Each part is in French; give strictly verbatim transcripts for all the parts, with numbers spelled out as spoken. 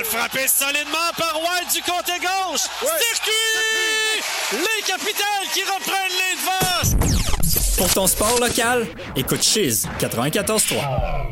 Rondelle frappée solidement par White du côté gauche. Ouais. Circuit! Les Capitals qui reprennent les devants. Pour ton sport local, écoute Chiz quatre-vingt-quatorze trois.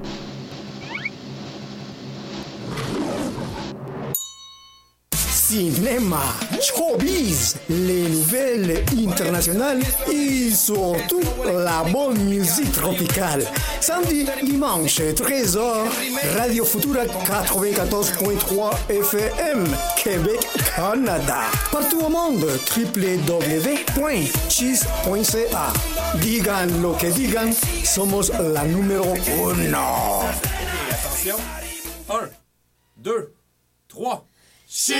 Cinéma, showbiz, les nouvelles internationales et surtout la bonne musique tropicale. Samedi, dimanche, treize heures, Radio Futura quatre-vingt-quatorze point trois F M, Québec, Canada. Partout au monde, w w w point chiz point c a. Digan lo que digan, somos la numéro uno. Attention. Un, deux, trois. Cheese!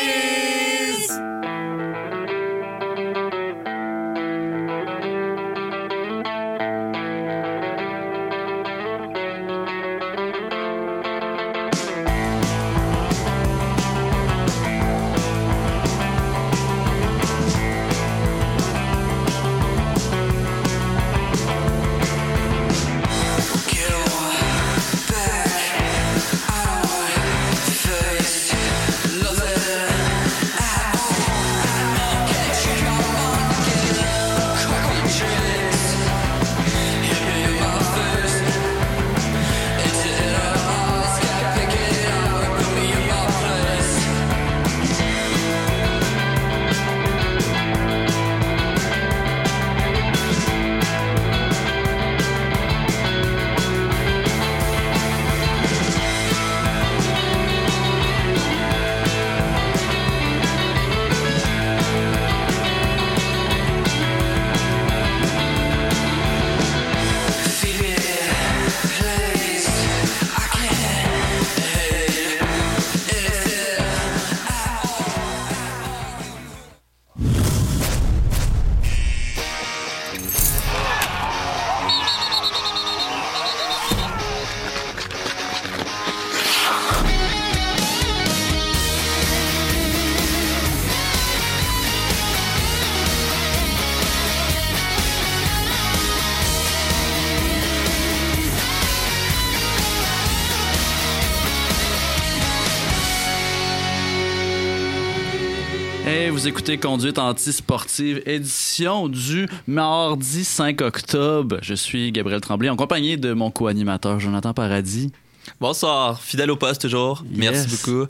Vous écoutez Conduite antisportive, édition du mardi cinq octobre. Je suis Gabriel Tremblay, en compagnie de mon co-animateur Jonathan Paradis. Bonsoir, fidèle au poste toujours. Yes. Merci beaucoup.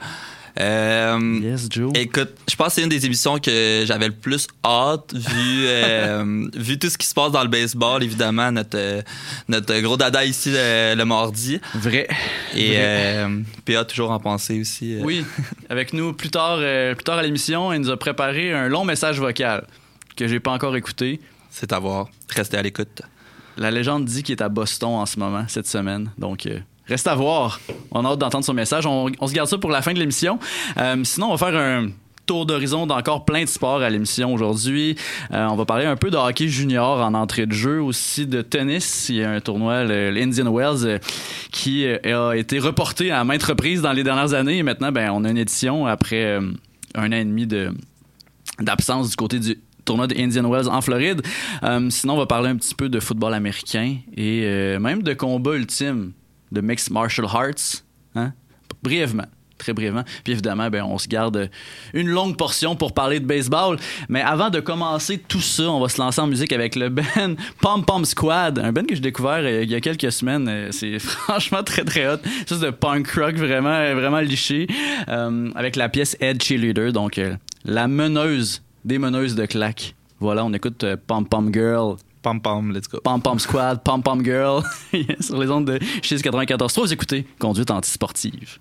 Euh, yes, Joe. Écoute, je pense que c'est une des émissions que j'avais le plus hâte, vu, euh, vu tout ce qui se passe dans le baseball, évidemment, notre, euh, notre gros dada ici le, le mardi. Vrai. Et Vrai. Euh, P A toujours en pensée aussi. Euh. Oui, avec nous plus tard, euh, plus tard à l'émission, il nous a préparé un long message vocal que j'ai pas encore écouté. C'est à voir. Restez à l'écoute. La légende dit qu'il est à Boston en ce moment, cette semaine, donc... Euh, reste à voir. On a hâte d'entendre son message. On, on se garde ça pour la fin de l'émission. Euh, sinon, on va faire un tour d'horizon d'encore plein de sports à l'émission aujourd'hui. Euh, on va parler un peu de hockey junior en entrée de jeu, aussi de tennis. Il y a un tournoi, le, l'Indian Wells, euh, qui euh, a été reporté à maintes reprises dans les dernières années. Et maintenant, ben, on a une édition après euh, un an et demi de, d'absence du côté du tournoi de Indian Wells en Floride. Euh, sinon, on va parler un petit peu de football américain et euh, même de combat ultime, de Mixed Martial Arts, hein? Brièvement, très brièvement. Puis évidemment, ben, on se garde une longue portion pour parler de baseball. Mais avant de commencer tout ça, on va se lancer en musique avec le band Pom Pom Squad, un band que j'ai découvert euh, il y a quelques semaines. C'est franchement très très hot. Juste de punk rock vraiment, vraiment liché. Euh, avec la pièce Head Cheerleader, donc euh, la meneuse des meneuses de claques. Voilà, on écoute euh, Pom Pom Girl. Pom Pom, let's go. Pom Pom Squad, Pom Pom Girl. Sur les ondes de Chiz quatre-vingt-quatorze trois, vous écoutez Conduite antisportive.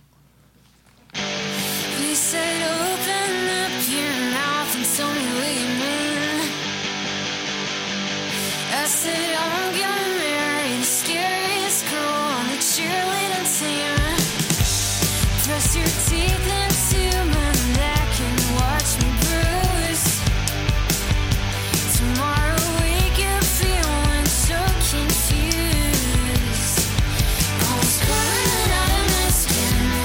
Confused. I was crying out of my skin.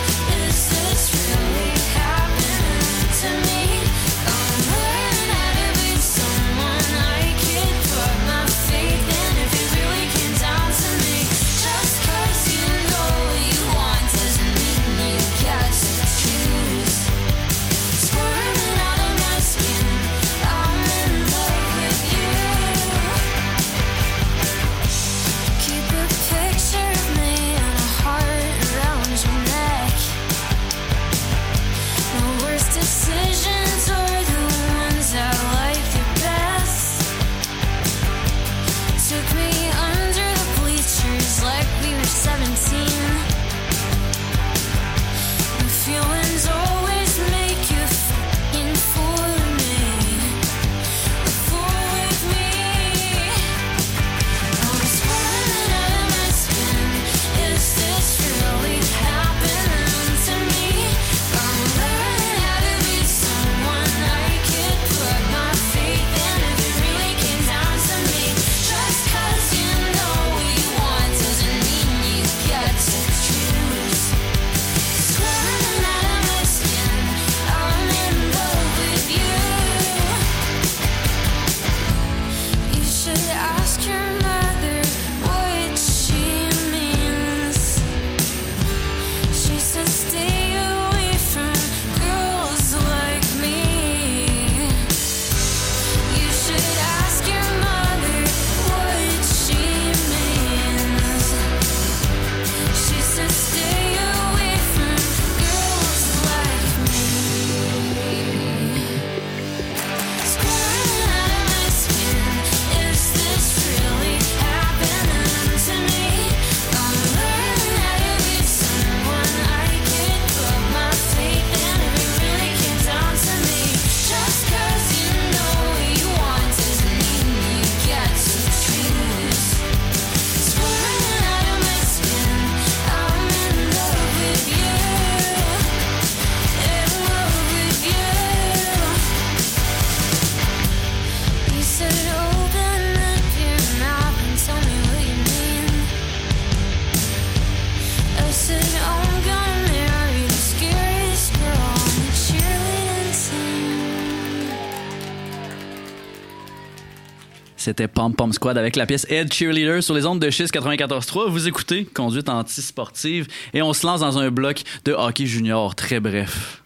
C'était Pom Pom Squad avec la pièce Head Cheerleader sur les ondes de Chiz quatre-vingt-quatorze trois. Vous écoutez Conduite anti-sportive et on se lance dans un bloc de hockey junior très bref.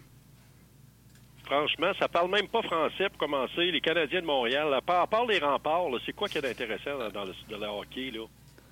Franchement, ça parle même pas français pour commencer. Les Canadiens de Montréal, à part, à part les remparts, là, c'est quoi qui est intéressant dans, dans, le, dans le hockey, là?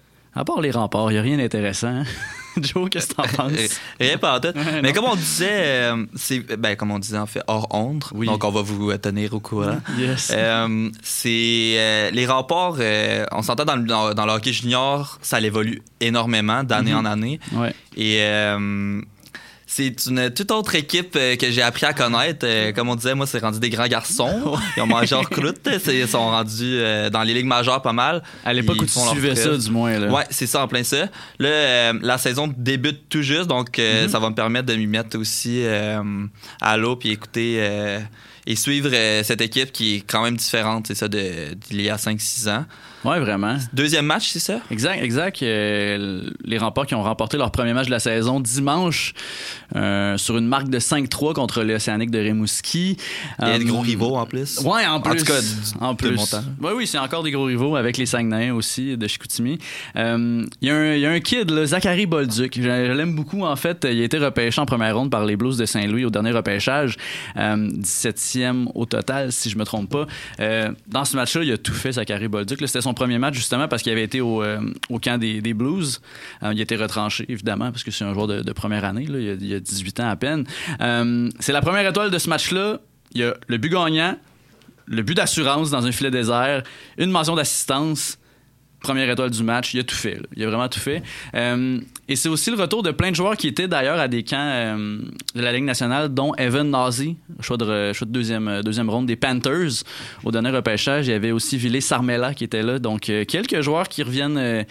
À part les remparts, il n'y a rien d'intéressant. Joe, qu'est-ce que t'en penses? Rien pas en tout. Ouais, Mais non. comme on disait, euh, c'est, ben, comme on disait en fait, hors onde, Oui. donc on va vous tenir au courant. Yes. Euh, c'est euh, les remparts, euh, on s'entend dans le, dans, dans le hockey junior, ça évolue énormément d'année Mm-hmm. en année. Ouais. Et euh, c'est une toute autre équipe euh, que j'ai appris à connaître. Euh, comme on disait, moi, c'est rendu des grands garçons. Ils ont mangé hors croûte. Ils sont rendus euh, dans les ligues majeures pas mal. À l'époque Ils où tu font leur suivais ça, preuve. du moins. Là. Ouais, c'est ça, en plein ça. Là, euh, la saison débute tout juste, donc euh, Mm-hmm. ça va me permettre de m'y mettre aussi euh, à l'eau puis écouter euh, et suivre euh, cette équipe qui est quand même différente, c'est ça, de, d'il y a cinq six ans. Ouais, vraiment. Deuxième match, c'est ça? Exact, exact. Euh, les remparts qui ont remporté leur premier match de la saison dimanche euh, sur une marque de cinq trois contre l'Océanique de Rimouski. Il y a Euh, des gros rivaux en plus. Ouais, en plus. En tout cas, du- en de plus. montant. Oui, oui, c'est encore des gros rivaux avec les Saguenayens aussi de Chicoutimi. Euh, Il y, a un- il y a un kid, là, Zachary Bolduc. Je, je l'aime beaucoup, en fait. Il a été repêché en première ronde par les Blues de Saint-Louis au dernier repêchage. Euh, dix-septième au total, si je me trompe pas. Euh, dans ce match-là, il a tout fait, Zachary Bolduc. Là, c'était son premier match, justement, parce qu'il avait été au, euh, au camp des, des Blues. Euh, il a été retranché, évidemment, parce que c'est un joueur de, de première année. Là. Il, a, il a dix-huit ans à peine. Euh, c'est la première étoile de ce match-là. Il y a le but gagnant, le but d'assurance dans un filet désert, une mention d'assistance, première étoile du match. Il a tout fait. Là. Il a vraiment tout fait. Euh, et c'est aussi le retour de plein de joueurs qui étaient d'ailleurs à des camps euh, de la Ligue nationale, dont Evan Nazi, choix de, choix de deuxième, deuxième ronde des Panthers. Au dernier repêchage, il y avait aussi Ville Sarmela qui était là. Donc, euh, quelques joueurs qui reviennent euh,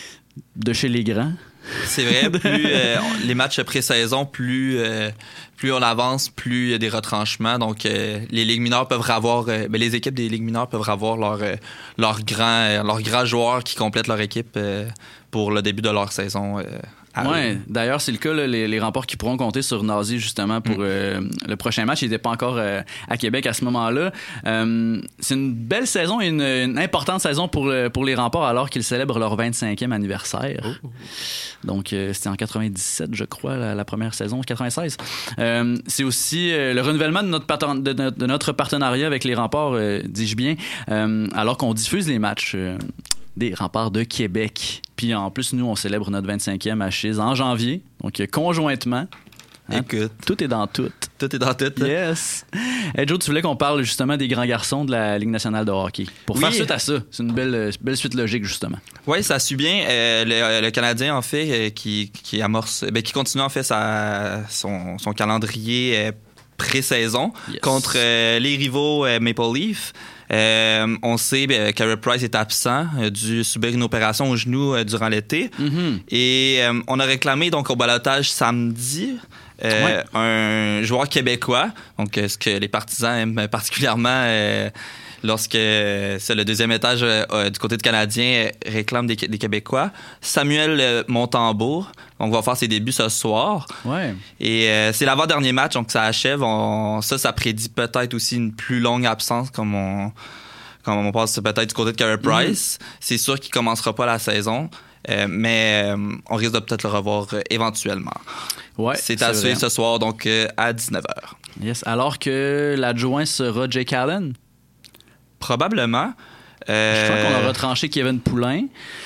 de chez les grands. C'est vrai, plus euh, les matchs pré-saison, plus, euh, plus on avance, plus il y a des retranchements. Donc, euh, les ligues mineures peuvent avoir, euh, ben, les équipes des ligues mineures peuvent avoir leurs euh, leurs grands, euh, leurs grands joueurs qui complètent leur équipe euh, pour le début de leur saison. Euh, à Ouais, eux. d'ailleurs, c'est le cas, là, les, les remparts qui pourront compter sur Nazi justement pour Mm. euh, le prochain match. Il n'était pas encore euh, à Québec à ce moment-là. Euh, c'est une belle saison et une, une importante saison pour, euh, pour les remparts alors qu'ils célèbrent leur vingt-cinquième anniversaire. Oh. Donc, euh, c'était en quatre-vingt-dix-sept, je crois, la, la première saison, quatre-vingt-seize. Euh, c'est aussi euh, le renouvellement de notre, parten- de, notre, de notre partenariat avec les remparts, euh, dis-je bien, euh, alors qu'on diffuse les matchs. Euh, des remparts de Québec. Puis en plus, nous, on célèbre notre vingt-cinquième à Chiz en janvier. Donc, euh, conjointement. Hein, Écoute, tout est dans tout. tout est dans tout. Yes. Hey Joe, tu voulais qu'on parle justement des grands garçons de la Ligue nationale de hockey. Pour Oui. faire suite à ça, c'est une belle, euh, belle suite logique, justement. Oui, ça suit bien. Euh, le, le Canadien, en fait, euh, qui, qui amorce, ben, qui continue en fait sa, son, son calendrier euh, pré-saison Yes. contre euh, les rivaux euh, Maple Leaf. Euh, on sait ben, Carey Price est absent, euh, dû subir une opération au genou euh, durant l'été. Mm-hmm. Et euh, on a réclamé donc au balotage samedi euh, un joueur québécois, donc euh, ce que les partisans aiment particulièrement euh, lorsque euh, c'est le deuxième étage euh, euh, du côté de Canadien euh, réclame des, des Québécois. Samuel euh, Montembourg, on va faire ses débuts ce soir. Ouais. Et euh, c'est l'avant-dernier match, donc ça achève. On, ça, ça prédit peut-être aussi une plus longue absence, comme on, comme on passe peut-être du côté de Carey Price. Mm-hmm. C'est sûr qu'il commencera pas la saison, euh, mais euh, on risque de peut-être le revoir euh, éventuellement. Ouais, c'est, c'est à vrai. suivre ce soir, donc euh, à dix-neuf heures. Yes. Alors que l'adjoint sera Jake Allen. Probablement. Euh... Je crois qu'on a retranché Kevin Poulin.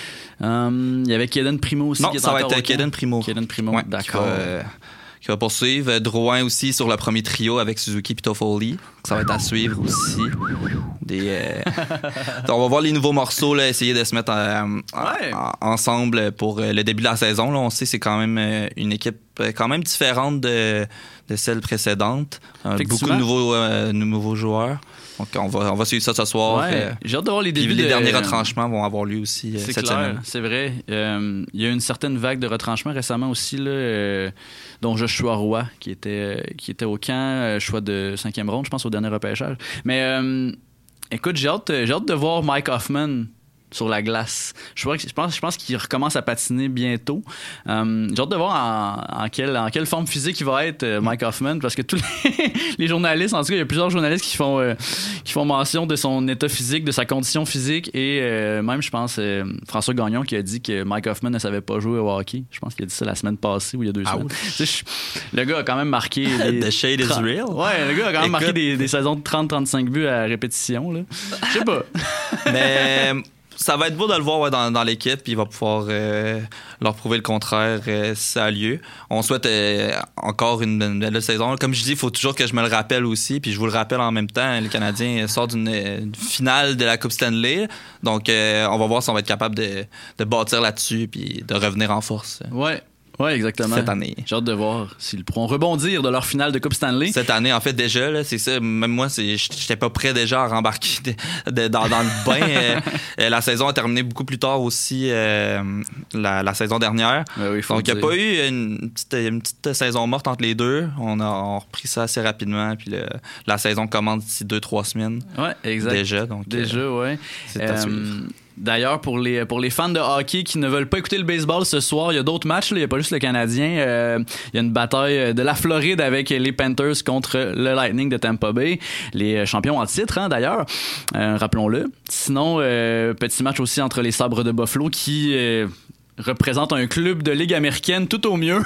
Um, il y avait Kaden Primo aussi. Non, qui est ça va encore être au camp. Kaden Primo. Kaden Primo, Ouais, d'accord. Qui va, euh, qui va poursuivre. Drouin aussi sur le premier trio avec Suzuki et Toffoli. Ça va être à suivre aussi. Des, euh... on va voir les nouveaux morceaux, là, essayer de se mettre en, Ouais. en, ensemble pour le début de la saison. Là. On sait que c'est quand même une équipe quand même différente de, de celle précédente. Euh, beaucoup de nouveaux, euh, nouveaux joueurs. Donc, on va, on va suivre ça ce soir. Ouais, euh, j'ai hâte de voir les débuts. Les de... derniers retranchements vont avoir lieu aussi euh, c'est cette clair, semaine. C'est vrai. Euh, il y a eu une certaine vague de retranchements récemment aussi, là, euh, dont Joshua Roy, qui était, qui était au camp, euh, choix de cinquième ronde, je pense, au dernier repêchage. Mais euh, écoute, j'ai hâte, j'ai hâte de voir Mike Hoffman sur la glace. Je pense, je pense, je pense qu'il recommence à patiner bientôt. Euh, j'ai hâte de voir en, en, quelle, en quelle forme physique il va être, euh, Mike Hoffman, parce que tous les, les journalistes, en tout cas, il y a plusieurs journalistes qui font, euh, qui font mention de son état physique, de sa condition physique, et euh, même, je pense, euh, François Gagnon qui a dit que Mike Hoffman ne savait pas jouer au hockey. Je pense qu'il a dit ça la semaine passée ou il y a deux semaines. Tu sais, je, le gars a quand même marqué... Des, The shade trente, is real. Ouais, le gars a quand même Écoute, marqué des, des saisons de trente à trente-cinq buts à répétition. Là. Je sais pas. Mais... ça va être beau de le voir ouais, dans, dans l'équipe, puis il va pouvoir euh, leur prouver le contraire euh, si ça a lieu. On souhaite euh, encore une, une belle saison. Comme je dis, il faut toujours que je me le rappelle aussi, puis je vous le rappelle en même temps, le Canadien sort d'une une finale de la Coupe Stanley, donc euh, on va voir si on va être capable de, de bâtir là-dessus, puis de revenir en force. Ouais. Oui, exactement. Cette année. J'ai hâte de voir s'ils pourront rebondir de leur finale de Coupe Stanley. Cette année, en fait, déjà, là, c'est ça. Même moi, c'est, j'étais pas prêt déjà à rembarquer de, de, dans, dans le bain. euh, la saison a terminé beaucoup plus tard aussi, euh, la, la saison dernière. Ben oui, faut Donc, il n'y a dire. pas eu une petite, une petite saison morte entre les deux. On a, on a repris ça assez rapidement. Puis le, la saison commence d'ici deux, trois semaines. Ouais, exact. Déjà. Donc, Déjà, euh, ouais. c'est à suivre. D'ailleurs, pour les, pour les fans de hockey qui ne veulent pas écouter le baseball ce soir, il y a d'autres matchs. Là. Il n'y a pas juste le Canadien. Euh, il y a une bataille de la Floride avec les Panthers contre le Lightning de Tampa Bay. Les champions en titre, hein, d'ailleurs. Euh, rappelons-le. Sinon, euh, petit match aussi entre les Sabres de Buffalo qui euh, représentent un club de Ligue américaine tout au mieux.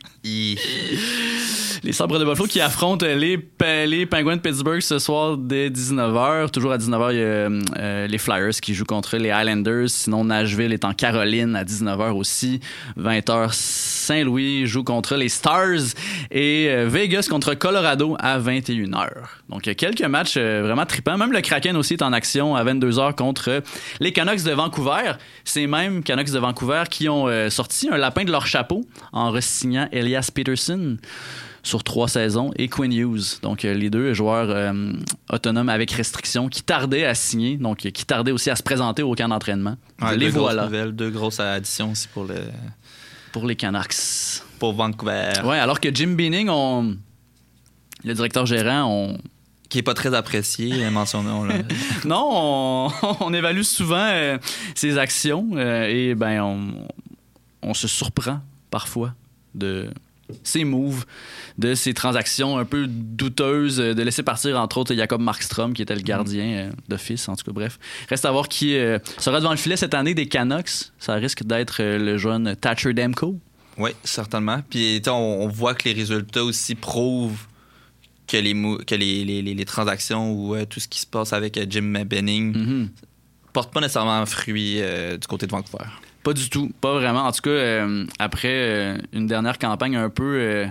Les Sabres de Buffalo qui affrontent les, les Penguins de Pittsburgh ce soir dès dix-neuf heures. Toujours à dix-neuf heures, il y a euh, les Flyers qui jouent contre les Islanders. Sinon, Nashville est en Caroline à dix-neuf heures aussi. vingt heures, Saint-Louis joue contre les Stars. Et euh, Vegas contre Colorado à vingt et une heures. Donc, il y a quelques matchs euh, vraiment trippants. Même le Kraken aussi est en action à vingt-deux heures contre les Canucks de Vancouver. Ces mêmes Canucks de Vancouver qui ont euh, sorti un lapin de leur chapeau en re-signant Elias Peterson sur trois saisons, et Quinn Hughes. Donc, euh, les deux joueurs euh, autonomes avec restriction qui tardaient à signer, donc qui tardaient aussi à se présenter au camp d'entraînement. Ouais, les deux voilà. grosses nouvelles, deux grosses additions aussi pour le pour les Canucks. Pour Vancouver. Ouais, alors que Jim Benning, on... le directeur gérant, on... qui est pas très apprécié, mentionnons là. non, on... on évalue souvent euh, ses actions euh, et ben on... on se surprend parfois de ses moves, de ses transactions un peu douteuses, de laisser partir entre autres Jacob Markstrom qui était le gardien euh, d'office, en tout cas bref. Reste à voir qui euh, sera devant le filet cette année des Canucks. Ça risque d'être euh, le jeune Thatcher Demko. Oui, certainement. Puis on, on voit que les résultats aussi prouvent que les, mou- que les, les, les, les transactions ou euh, tout ce qui se passe avec euh, Jim Benning Mm-hmm. porte pas nécessairement fruit euh, du côté de Vancouver. Pas du tout, pas vraiment. En tout cas, euh, après euh, une dernière campagne un peu euh,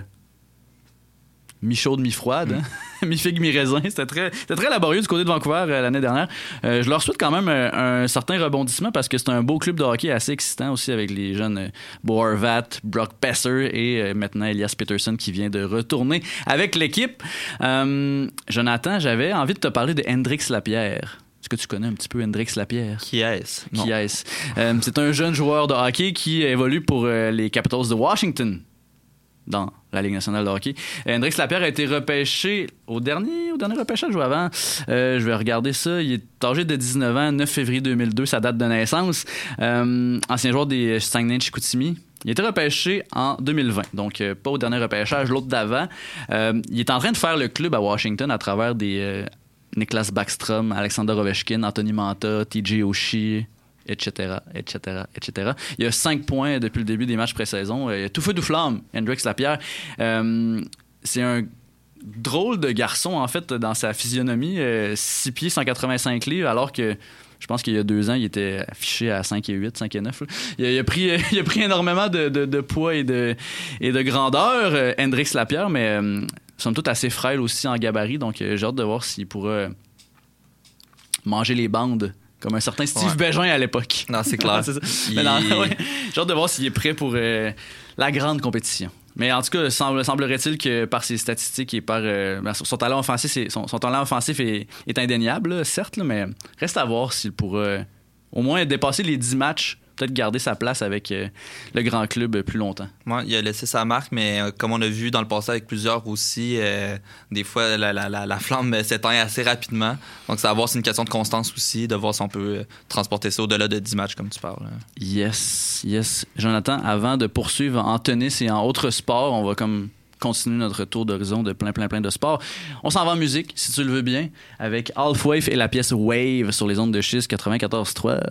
mi-chaude, mi-froide, hein? mi-figue, mi-raisin, c'était très, c'était très laborieux du côté de Vancouver euh, l'année dernière. Euh, je leur souhaite quand même euh, un certain rebondissement parce que c'est un beau club de hockey assez excitant aussi avec les jeunes euh, Bo Horvat, Brock Besser et euh, maintenant Elias Peterson qui vient de retourner avec l'équipe. Euh, Jonathan, j'avais envie de te parler de Hendrix Lapierre. Est-ce que tu connais un petit peu Hendrix Lapierre? Qui est-ce? Qui Non. est-ce? Euh, c'est un jeune joueur de hockey qui évolue pour euh, les Capitals de Washington dans la Ligue nationale de hockey. Euh, Hendrix Lapierre a été repêché au dernier, au dernier repêchage ou avant. Euh, je vais regarder ça. Il est âgé de dix-neuf ans, neuf février deux mille deux, sa date de naissance. Euh, ancien joueur des Saguenay de Chicoutimi. Il a été repêché en deux mille vingt, donc euh, pas au dernier repêchage, l'autre d'avant. Euh, il est en train de faire le club à Washington à travers des... Euh, Niklas Backstrom, Alexander Ovechkin, Anthony Manta, T J Oshie, et cetera, et cetera, et cetera. Il y a cinq points depuis le début des matchs pré-saison. Il y a tout feu, tout flamme, Hendrix Lapierre. Euh, c'est un drôle de garçon, en fait, dans sa physionomie. Euh, six pieds, cent quatre-vingt-cinq livres, alors que je pense qu'il y a deux ans, il était affiché à cinq et huit, cinq et neuf. Il a, il a, pris, il a pris énormément de, de, de poids et de, et de grandeur, euh, Hendrix Lapierre, mais euh, somme toute assez frêle aussi en gabarit. Donc, euh, j'ai hâte de voir s'il pourra euh, manger les bandes comme un certain Steve ouais. Bégin à l'époque. Non, c'est clair. c'est il... mais non, ouais, j'ai hâte de voir s'il est prêt pour euh, la grande compétition. Mais en tout cas, semble, semblerait-il que par ses statistiques et par euh, son talent offensif, est, son, son talent offensif est, est indéniable, là, certes, là, mais reste à voir s'il pourra euh, au moins dépasser les dix matchs, peut-être garder sa place avec euh, le grand club plus longtemps. Ouais, il a laissé sa marque, mais euh, comme on a vu dans le passé avec plusieurs aussi, euh, des fois, la, la, la, la flamme s'éteint assez rapidement. Donc, ça va voir, c'est une question de constance aussi, de voir si on peut euh, transporter ça au-delà de dix matchs, comme tu parles. Yes, yes. Jonathan, avant de poursuivre en tennis et en autres sports, on va comme continuer notre tour d'horizon de plein, plein, plein de sports. On s'en va en musique, si tu le veux bien, avec Halfwave et la pièce Wave sur les ondes de Chiz quatre-vingt-quatorze trois.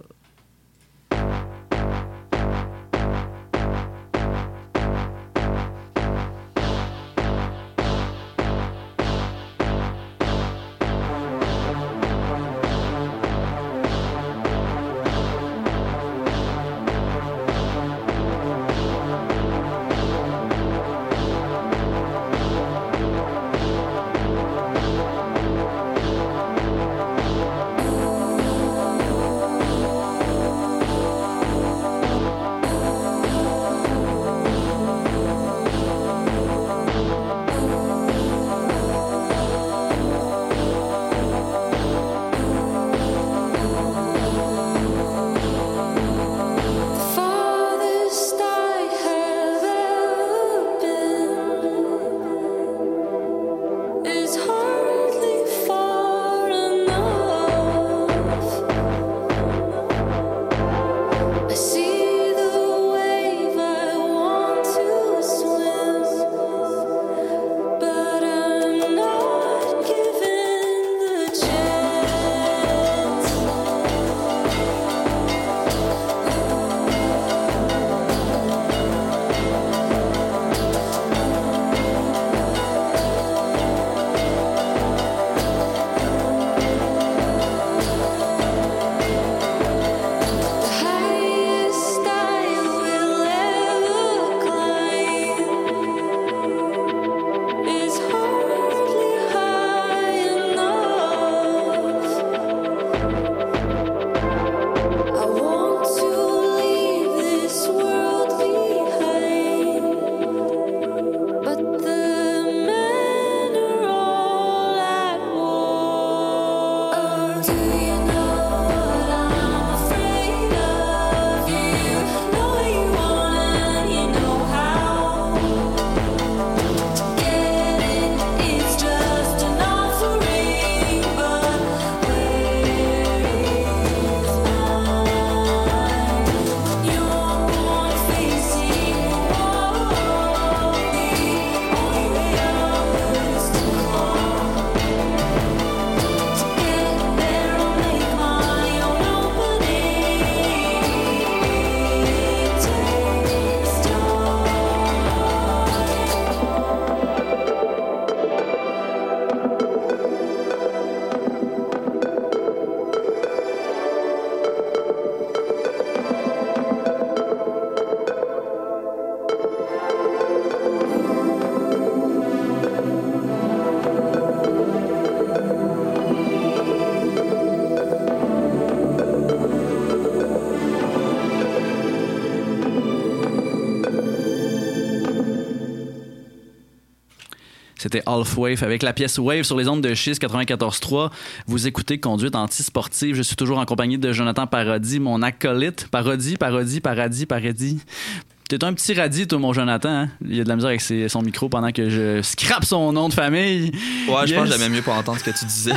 C'était Halfwave avec la pièce Wave sur les ondes de Chiz quatre-vingt-quatorze trois. Vous écoutez Conduite antisportive. Je suis toujours en compagnie de Jonathan Paradis, mon acolyte. Paradis, Paradis, Paradis, Paradis. T'es un petit radis, toi, mon Jonathan. Hein? Il a de la misère avec ses, son micro pendant que je scrape son nom de famille. Ouais, yes. Je pense que j'aimais mieux pas entendre ce que tu disais.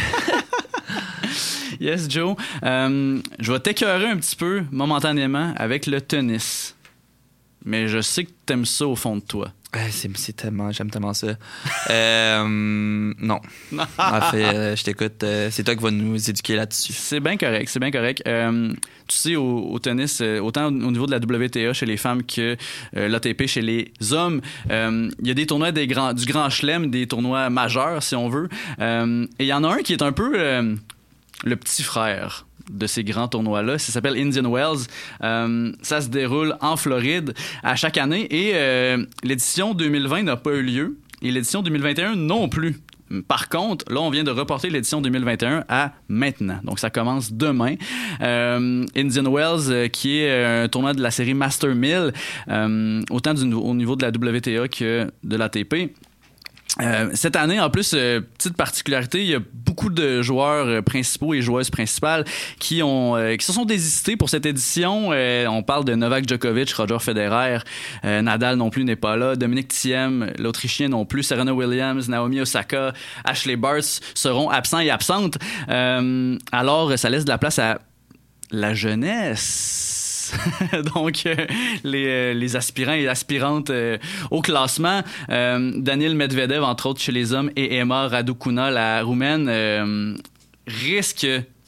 Yes, Joe. Euh, je vais t'écœurer un petit peu, momentanément, avec le tennis. Mais je sais que t'aimes ça au fond de toi. Ouais, c'est, c'est tellement, j'aime tellement ça. euh, non. En fait, euh, je t'écoute. Euh, c'est toi qui vas nous éduquer là-dessus. C'est bien correct, c'est bien correct. Euh, tu sais, au, au tennis, euh, autant au niveau de la W T A chez les femmes que euh, l'A T P chez les hommes, il euh, y a des tournois des grands, du Grand Chelem, des tournois majeurs, si on veut. Euh, et il y en a un qui est un peu euh, le petit frère de ces grands tournois-là. Ça s'appelle Indian Wells. Euh, ça se déroule en Floride à chaque année et euh, l'édition deux mille vingt n'a pas eu lieu et l'édition deux mille vingt et un non plus. Par contre, là, on vient de reporter l'édition deux mille vingt et un à maintenant. Donc, ça commence demain. Euh, Indian Wells, euh, qui est un tournoi de la série Master mille, euh, autant du, au niveau de la W T A que de l'A T P. Euh, cette année, en plus, euh, petite particularité, il y a beaucoup de joueurs euh, principaux et joueuses principales qui ont euh, qui se sont désistés pour cette édition. Euh, on parle de Novak Djokovic, Roger Federer, euh, Nadal non plus n'est pas là, Dominic Thiem, l'Autrichien non plus, Serena Williams, Naomi Osaka, Ashley Barty seront absents et absentes. Euh, alors, ça laisse de la place à la jeunesse. Donc, euh, les, euh, les aspirants et aspirantes euh, au classement. Euh, Daniil Medvedev, entre autres, chez les hommes, et Emma Raducanu, la roumaine, euh, risquent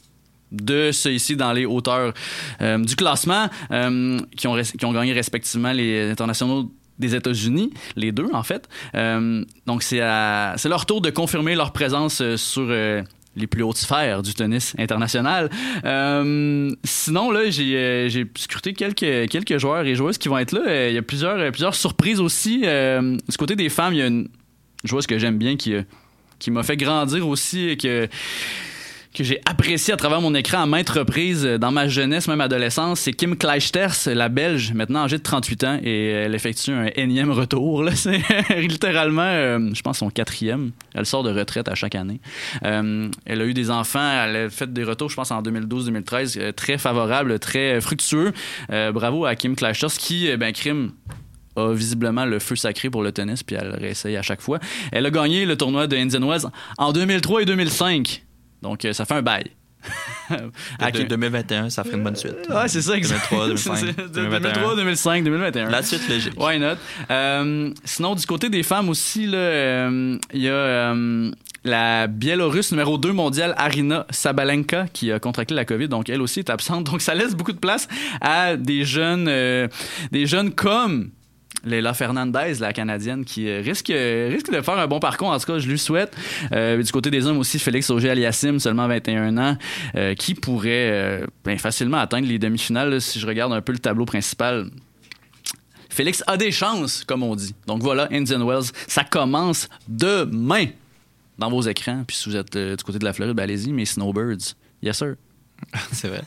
de se hisser dans les hauteurs euh, du classement, euh, qui, ont, qui ont gagné respectivement les internationaux des États-Unis, les deux, en fait. Euh, donc, c'est, à, c'est leur tour de confirmer leur présence euh, sur... Euh, les plus hautes sphères du tennis international. Euh, sinon, là, j'ai, euh, j'ai scruté quelques, quelques joueurs et joueuses qui vont être là. Euh, il y a plusieurs, euh, plusieurs surprises aussi. Euh, du côté des femmes, il y a une joueuse que j'aime bien qui, euh, qui m'a fait grandir aussi et que... que j'ai apprécié à travers mon écran à maintes reprises dans ma jeunesse, même adolescence, c'est Kim Clijsters, la Belge, maintenant âgée de trente-huit ans, et elle effectue un énième retour. Là. C'est littéralement, euh, je pense, son quatrième. Elle sort de retraite à chaque année. Euh, elle a eu des enfants, elle a fait des retours, je pense, en deux mille douze deux mille treize, euh, très favorables, très fructueux. Euh, bravo à Kim Clijsters, qui, ben, crime... a visiblement le feu sacré pour le tennis, puis elle réessaye à chaque fois. Elle a gagné le tournoi de Indian Wells en deux mille trois et deux mille cinq. Donc, euh, ça fait un bail. de, de, deux mille vingt et un, ça ferait une bonne suite. Ouais, c'est ça, exactement. deux mille trois, deux mille cinq, deux mille trois, deux mille cinq, deux mille vingt et un. La suite logique. Why not? Euh, sinon, du côté des femmes aussi, il euh, y a euh, la Biélorusse numéro deux mondiale, Arina Sabalenka, qui a contracté la COVID. Donc, elle aussi est absente. Donc, ça laisse beaucoup de place à des jeunes, euh, des jeunes comme... Leila Fernandez, la Canadienne, qui risque, risque de faire un bon parcours. En tout cas, je lui souhaite. Euh, du côté des hommes aussi, Félix Auger-Aliassime, seulement vingt et un ans, euh, qui pourrait euh, ben, facilement atteindre les demi-finales. Là, si je regarde un peu le tableau principal, Félix a des chances, comme on dit. Donc voilà, Indian Wells, ça commence demain dans vos écrans. Puis si vous êtes euh, du côté de la Floride, ben, allez-y, mes Snowbirds. Yes, sir. C'est vrai.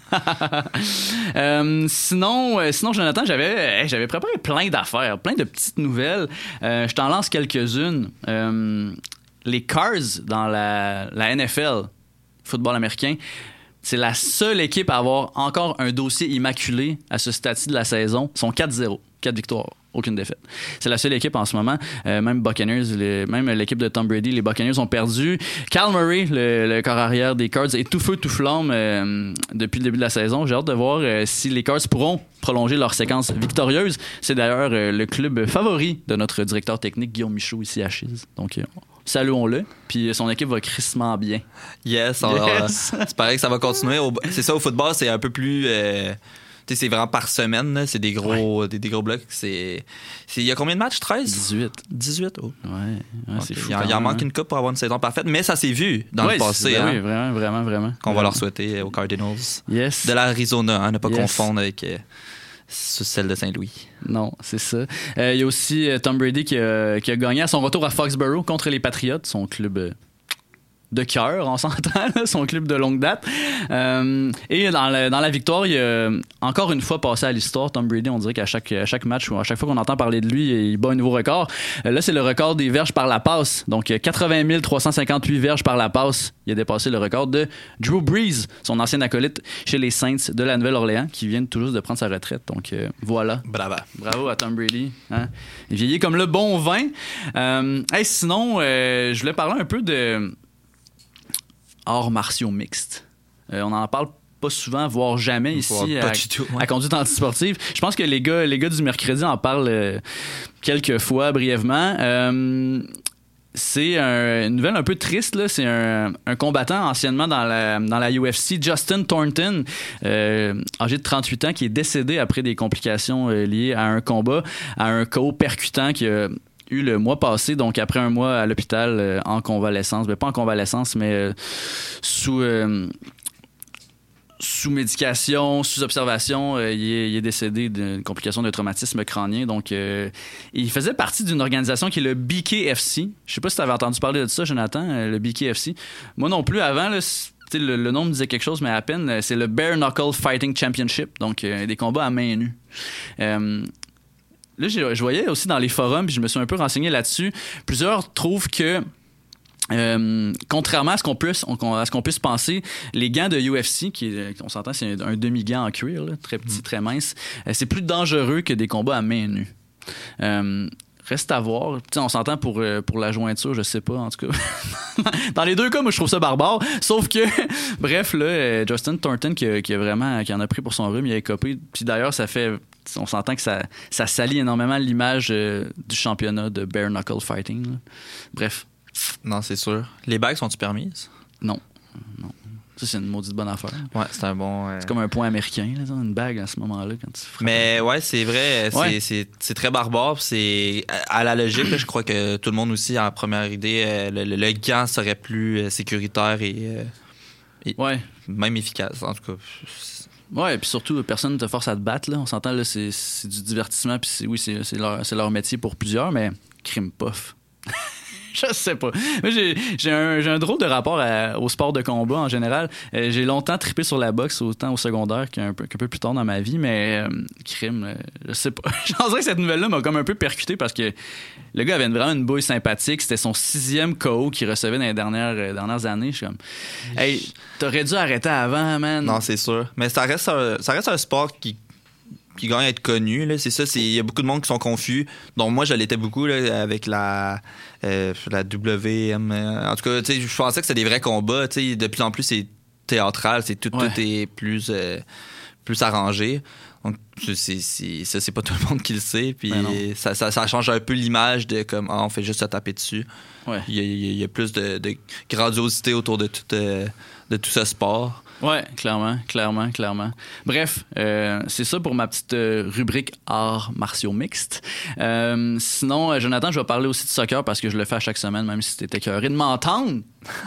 euh, sinon, euh, sinon, Jonathan, j'avais, hey, j'avais préparé plein d'affaires, plein de petites nouvelles. Euh, je t'en lance quelques-unes. Euh, les Cards dans la, la N F L, football américain, c'est la seule équipe à avoir encore un dossier immaculé à ce stade-ci de la saison. Ils sont quatre zéro, quatre victoires. Aucune défaite. C'est la seule équipe en ce moment. Euh, même Buccaneers, les, même l'équipe de Tom Brady, les Buccaneers ont perdu. Kyle Murray, le, le corps arrière des Cards, est tout feu, tout flamme euh, depuis le début de la saison. J'ai hâte de voir euh, si les Cards pourront prolonger leur séquence victorieuse. C'est d'ailleurs euh, le club favori de notre directeur technique, Guillaume Michaud, ici à Chiz. Donc, euh, saluons-le. Puis son équipe va crissement bien. Yes. Alors, yes. Euh, c'est pareil que ça va continuer. Au, c'est ça, au football, c'est un peu plus... Euh, c'est vraiment par semaine, là. C'est des gros, ouais. des, des gros blocs. C'est, c'est, il y a combien de matchs? treize? dix-huit. dix-huit, oh. Ouais, ouais okay. c'est fou. Il, il en manque une coupe pour avoir une saison parfaite, mais ça s'est vu dans ouais, le passé. Ben hein, oui, vraiment, vraiment, vraiment. Qu'on vraiment. va leur souhaiter aux Cardinals. Yes. De l'Arizona, hein, ne pas yes. confondre avec euh, celle de Saint-Louis. Non, c'est ça. Il euh, y a aussi euh, Tom Brady qui a, qui a gagné à son retour à Foxborough contre les Patriots, son club... Euh, de cœur, on s'entend, son club de longue date. Euh, et dans la, dans la victoire, il a encore une fois passé à l'histoire. Tom Brady, on dirait qu'à chaque, à chaque match ou à chaque fois qu'on entend parler de lui, il bat un nouveau record. Euh, là, c'est le record des verges par la passe. Donc, quatre-vingt mille trois cent cinquante-huit verges par la passe. Il a dépassé le record de Drew Brees, son ancien acolyte chez les Saints de la Nouvelle-Orléans, qui vient tout juste de prendre sa retraite. Donc, euh, voilà. Bravo. Bravo à Tom Brady. Hein? Il vieillit comme le bon vin. Euh, hey, sinon, euh, je voulais parler un peu de... arts martiaux mixtes. Euh, on en parle pas souvent, voire jamais ici pas à, du tout, ouais. à Conduite Antisportive. Je pense que les gars, les gars du mercredi en parlent euh, quelques fois brièvement. Euh, c'est un, une nouvelle un peu triste, là. C'est un, un combattant anciennement dans la, dans la U F C, Justin Thornton, euh, âgé de trente-huit ans, qui est décédé après des complications euh, liées à un combat, à un K O percutant qui a eu le mois passé, donc après un mois à l'hôpital euh, en convalescence. Ben, pas en convalescence, mais euh, sous... Euh, sous médication, sous observation, euh, il, est, il est décédé d'une complication de traumatisme crânien. Donc, euh, il faisait partie d'une organisation qui est le B K F C. Je sais pas si tu avais entendu parler de ça, Jonathan, euh, le B K F C. Moi non plus, avant, là, le, le nom me disait quelque chose, mais à peine, c'est le Bare Knuckle Fighting Championship. Donc, euh, des combats à main nue. Euh, là, je voyais aussi dans les forums, puis je me suis un peu renseigné là-dessus, plusieurs trouvent que Euh, contrairement à ce qu'on puisse, à ce qu'on puisse penser, les gants de U F C, qui on s'entend, c'est un demi-gant en cuir, là, très petit, très mince, euh, c'est plus dangereux que des combats à main nue. Euh, reste à voir. T'sais, on s'entend pour, euh, pour la jointure, je sais pas, en tout cas. Dans les deux cas, moi, je trouve ça barbare. Sauf que, bref, là, euh, Justin Thornton, qui, qui, a vraiment, qui en a pris pour son rhume, il a écopé. Puis d'ailleurs, ça fait... On s'entend que ça, ça salit énormément l'image euh, du championnat de bare knuckle fighting, là. Bref. Non, c'est sûr. Les bagues sont-tu permises? Non. Non. Ça, c'est une maudite bonne affaire. Ouais, c'est un bon... Euh... C'est comme un point américain, là, une bague à ce moment-là. Quand tu frappes. Mais ouais, c'est vrai. C'est, ouais. c'est, c'est très barbare. C'est, à la logique, là, je crois que tout le monde aussi, en première idée, euh, le, le, le gant serait plus euh, sécuritaire et, euh, et ouais. même efficace, en tout cas. Ouais, et puis surtout, personne ne te force à te battre. Là. On s'entend, là, c'est, c'est du divertissement. Puis c'est, oui, c'est, c'est, leur, c'est leur métier pour plusieurs, mais crime puff. Je sais pas. Moi, j'ai, j'ai, un, j'ai un drôle de rapport à, au sport de combat en général. Euh, j'ai longtemps trippé sur la boxe, autant au secondaire qu'un peu, qu'un peu plus tard dans ma vie, mais euh, crime, euh, je sais pas. J'en dirais que cette nouvelle-là m'a comme un peu percuté parce que le gars avait vraiment une bouille sympathique. C'était son sixième K O qu'il recevait dans les dernières, euh, dernières années. Je suis comme, hey, t'aurais dû arrêter avant, man. Non, c'est sûr. Mais ça reste un, ça reste un sport qui qui gagne à être connu, là, c'est ça. Il y a beaucoup de monde qui sont confus. Donc moi, je l'étais beaucoup là, avec la, euh, la W M. En tout cas, je pensais que c'était des vrais combats. T'sais. De plus en plus, c'est théâtral. C'est tout, ouais. tout est plus, euh, plus arrangé. Donc, c'est, c'est, ça, c'est pas tout le monde qui le sait. Puis ça, ça, ça change un peu l'image de comme ah, on fait juste se taper dessus. Ouais. Il, y a, il y a plus de, de grandiosité autour de tout, euh, de tout ce sport. Ouais, clairement, clairement, clairement. Bref, euh, c'est ça pour ma petite euh, rubrique arts martiaux mixtes. Euh, sinon, euh, Jonathan, je vais parler aussi de soccer parce que je le fais à chaque semaine, même si t'es écœuré de m'entendre.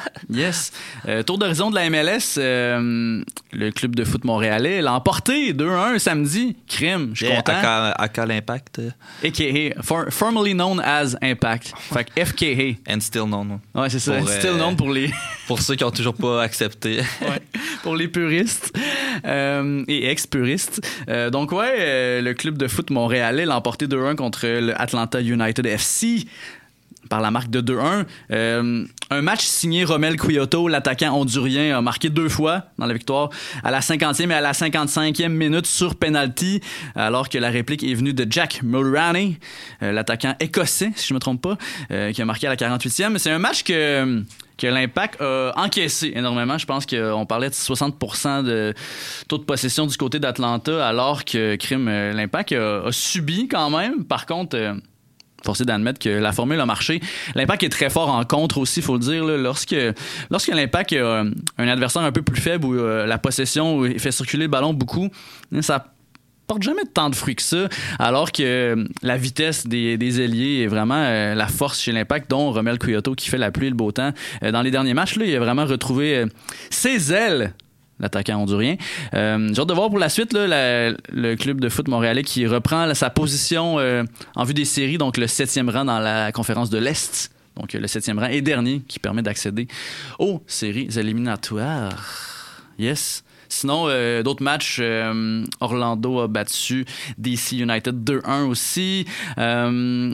Yes. Euh, tour d'horizon de la M L S, euh, le club de foot montréalais l'a emporté deux un samedi. Crime, je suis yeah, content. A K l'Impact. A K A, for, formerly known as Impact. Fait que F K A. And still known. Ouais, c'est ça. Pour, still euh, known pour les... pour ceux qui ont toujours pas accepté. Ouais. Pour les puristes euh, et ex-puristes. Euh, donc, ouais, euh, le club de foot montréalais l'a emporté deux un contre le Atlanta United F C par la marque de deux un. Euh, un match signé Romel Quioto, l'attaquant hondurien, a marqué deux fois dans la victoire, à la cinquantième et à la cinquante-cinquième minute sur penalty, alors que la réplique est venue de Jack Mulroney, euh, l'attaquant écossais, si je me trompe pas, euh, qui a marqué à la quarante-huitième. C'est un match que... que l'Impact a encaissé énormément. Je pense qu'on parlait de soixante pour cent de taux de possession du côté d'Atlanta, alors que crime, l'Impact a, a subi quand même. Par contre, euh, forcé d'admettre que la formule a marché. L'Impact est très fort en contre aussi, il faut le dire. Là, lorsque, lorsque l'Impact a un adversaire un peu plus faible ou euh, la possession où il fait circuler le ballon beaucoup, ça porte jamais tant de fruits que ça, alors que euh, la vitesse des, des ailiers est vraiment euh, la force chez l'Impact, dont Romel Quioto qui fait la pluie et le beau temps. Euh, dans les derniers matchs, là, il a vraiment retrouvé euh, ses ailes, l'attaquant hondurien. Euh, j'ai hâte de voir pour la suite là, la, le club de foot montréalais qui reprend là, sa position euh, en vue des séries, donc le septième rang dans la conférence de l'Est. Donc le septième rang et dernier qui permet d'accéder aux séries éliminatoires. Yes. Sinon, euh, d'autres matchs, euh, Orlando a battu D C United deux un aussi. Euh,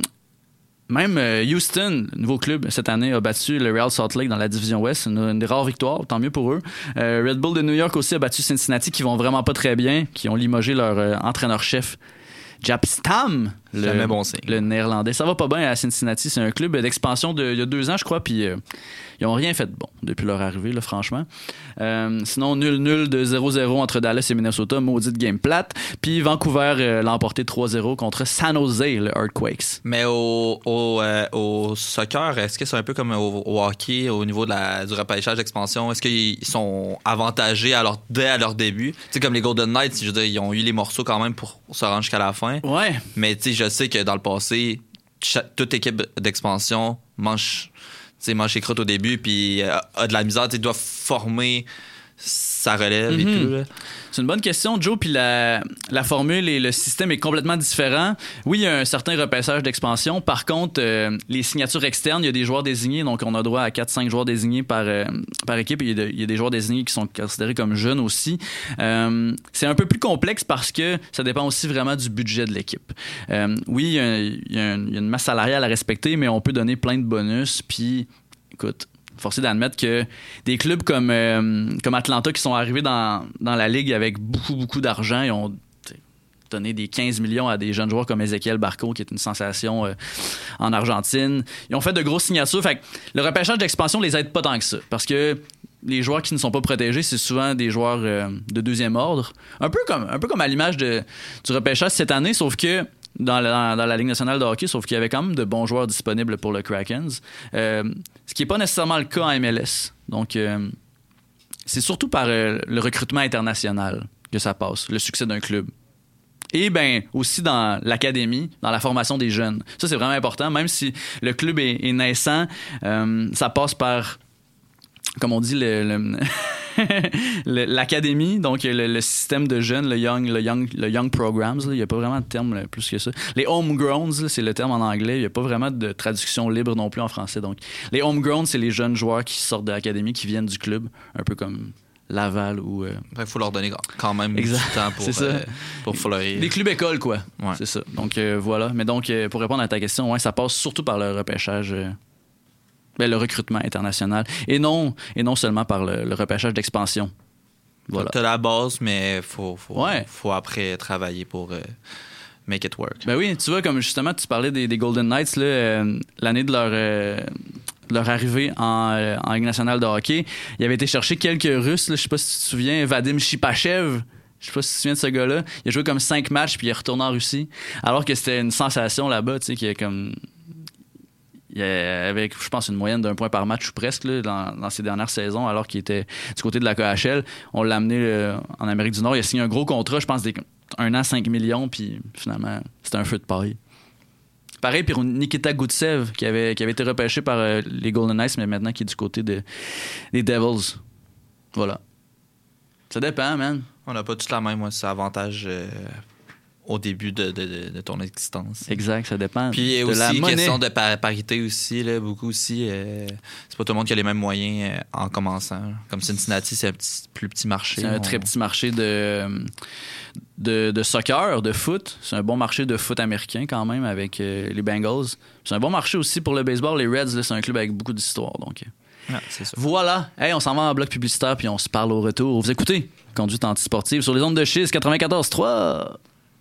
même euh, Houston, nouveau club cette année, a battu le Real Salt Lake dans la division Ouest. Une, une des rares victoires, tant mieux pour eux. Euh, Red Bull de New York aussi a battu Cincinnati, qui vont vraiment pas très bien, qui ont limogé leur euh, entraîneur-chef Japstam le, Jamais bon signe. le néerlandais. Ça va pas bien à Cincinnati. C'est un club d'expansion de, il y a deux ans, je crois, puis euh, ils ont rien fait de bon depuis leur arrivée, là, franchement. Euh, sinon, nul nul de zéro zéro entre Dallas et Minnesota, maudite game plate. Puis Vancouver euh, l'a emporté trois zéro contre San Jose, le Earthquakes. Mais au, au, euh, au soccer, est-ce que c'est un peu comme au, au hockey, au niveau de la, du repêchage d'expansion? Est-ce qu'ils sont avantagés à leur, dès à leur début? Tu sais, comme les Golden Knights, je veux dire, ils ont eu les morceaux quand même pour se rendre jusqu'à la fin. Ouais. Mais tu sais, je sais que dans le passé, chaque, toute équipe d'expansion mange, mange ses crottes au début, puis euh, a de la misère, tu sais, doit former sa relève Mm-hmm. et tout. Là. C'est une bonne question, Joe. Puis la, la formule et le système est complètement différent. Oui, il y a un certain repêchage d'expansion. Par contre, euh, les signatures externes, il y a des joueurs désignés. Donc, on a droit à quatre cinq joueurs désignés par, euh, par équipe. Il y, a de, il y a des joueurs désignés qui sont considérés comme jeunes aussi. Euh, c'est un peu plus complexe parce que ça dépend aussi vraiment du budget de l'équipe. Euh, oui, il y, a, il, y a une, il y a une masse salariale à respecter, mais on peut donner plein de bonus. Puis, écoute... forcé d'admettre que des clubs comme, euh, comme Atlanta qui sont arrivés dans, dans la ligue avec beaucoup, beaucoup d'argent, ils ont donné des quinze millions à des jeunes joueurs comme Ezequiel Barco, qui est une sensation euh, en Argentine. Ils ont fait de grosses signatures. Fait que le repêchage d'expansion les aide pas tant que ça. Parce que les joueurs qui ne sont pas protégés, c'est souvent des joueurs euh, de deuxième ordre. Un peu comme, un peu comme à l'image de, du repêchage cette année, sauf que Dans la, dans la Ligue nationale de hockey, sauf qu'il y avait quand même de bons joueurs disponibles pour le Krakens. Euh, ce qui n'est pas nécessairement le cas en M L S. Donc, euh, c'est surtout par euh, le recrutement international que ça passe, le succès d'un club. Et ben aussi dans l'académie, dans la formation des jeunes. Ça, c'est vraiment important. Même si le club est, est naissant, euh, ça passe par, comme on dit, le... le l'académie, donc le, le système de jeunes, le young, le young, le young programs, il n'y a pas vraiment de terme là, plus que ça. Les homegrowns, là, c'est le terme en anglais, il n'y a pas vraiment de traduction libre non plus en français. Donc, les homegrowns, c'est les jeunes joueurs qui sortent de l'académie, qui viennent du club, un peu comme Laval ou... Il euh... faut leur donner quand même exact. du temps pour, euh, pour fleurir. Des clubs écoles, quoi. Ouais. C'est ça. Donc, euh, voilà. Mais donc, euh, pour répondre à ta question, ouais, ça passe surtout par le repêchage... Euh, Ben, le recrutement international et non, et non seulement par le, le repêchage d'expansion. Voilà. T'as la base, mais faut, faut, ouais. faut après travailler pour euh, make it work. Ben oui, tu vois, comme justement, tu parlais des, des Golden Knights, là, euh, l'année de leur, euh, de leur arrivée en, euh, en Ligue nationale de hockey, il avait été chercher quelques Russes, là, je sais pas si tu te souviens, Vadim Shipachev. Je sais pas si tu te souviens de ce gars-là. Il a joué comme cinq matchs puis il est retourné en Russie. Alors que c'était une sensation là-bas, tu sais, qui est comme... Il avait, je pense, une moyenne d'un point par match ou presque là, dans, dans ses dernières saisons, alors qu'il était du côté de la K H L. On l'a amené euh, en Amérique du Nord. Il a signé un gros contrat, je pense, des, un an, cinq millions, puis finalement, c'était un feu de paille. Pareil pour Nikita Goutsev, qui avait, qui avait été repêché par euh, les Golden Knights, mais maintenant qui est du côté de, des Devils. Voilà. Ça dépend, man. On n'a pas tous la même, moi, c'est avantage... Euh... au début de, de, de ton existence. Exact, ça dépend. Puis de aussi, la monnaie. Question de par- parité aussi, là, beaucoup aussi. Euh, c'est pas tout le monde qui a les mêmes moyens euh, en commençant. Là. Comme Cincinnati, c'est un petit, plus petit marché. C'est un on... très petit marché de, de, de soccer, de foot. C'est un bon marché de foot américain quand même avec euh, les Bengals. C'est un bon marché aussi pour le baseball. Les Reds, là, c'est un club avec beaucoup d'histoire. Donc, ah, c'est ça. Voilà. Hey, on s'en va en bloc publicitaire puis on se parle au retour. Vous écoutez Conduite antisportive sur les ondes de Chiz quatre-vingt-quatorze trois.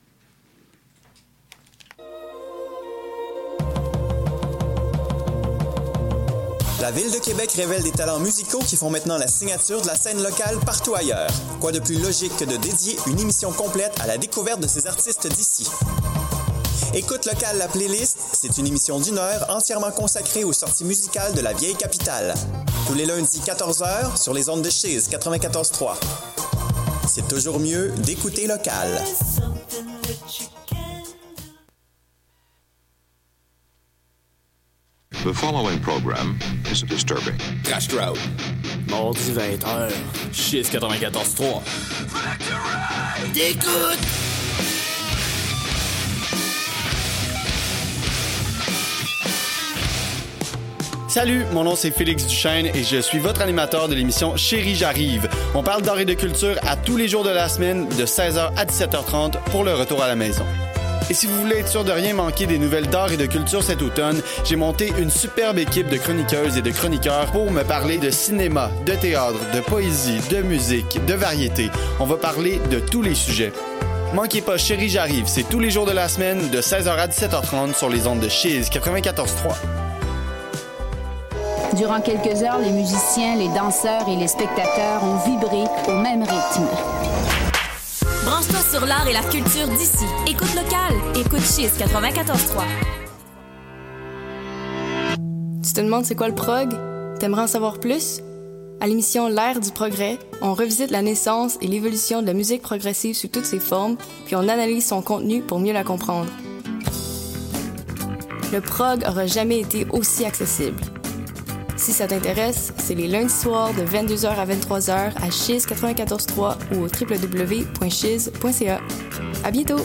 La Ville de Québec révèle des talents musicaux qui font maintenant la signature de la scène locale partout ailleurs. Quoi de plus logique que de dédier une émission complète à la découverte de ces artistes d'ici? Écoute local la playlist, c'est une émission d'une heure entièrement consacrée aux sorties musicales de la vieille capitale. Tous les lundis quatorze heures sur les ondes de Chiz quatre-vingt-quatorze trois. C'est toujours mieux d'écouter local. The following program is disturbing. Crash Crowd. Mardi vingt heures. Chiz quatre-vingt-quatorze trois. D'écoute! Salut, mon nom c'est Félix Duchesne et je suis votre animateur de l'émission Chérie j'arrive. On parle d'art et de culture à tous les jours de la semaine de seize heures à dix-sept heures trente pour le retour à la maison. Et si vous voulez être sûr de rien manquer des nouvelles d'art et de culture cet automne, j'ai monté une superbe équipe de chroniqueuses et de chroniqueurs pour me parler de cinéma, de théâtre, de poésie, de musique, de variété. On va parler de tous les sujets. Manquez pas Chérie j'arrive, c'est tous les jours de la semaine de seize heures à dix-sept heures trente sur les ondes de Chiz quatre-vingt-quatorze trois. Durant quelques heures, les musiciens, les danseurs et les spectateurs ont vibré au même rythme. Branche-toi sur l'art et la culture d'ici. Écoute local. Écoute Chiz quatre-vingt-quatorze trois. Tu te demandes c'est quoi le prog? T'aimerais en savoir plus? À l'émission L'ère du progrès, on revisite la naissance et l'évolution de la musique progressive sous toutes ses formes, puis on analyse son contenu pour mieux la comprendre. Le prog aura jamais été aussi accessible. Si ça t'intéresse, c'est les lundis soirs de vingt-deux heures à vingt-trois heures à Chiz quatre-vingt-quatorze trois ou au w w w point chiz point c a. À bientôt!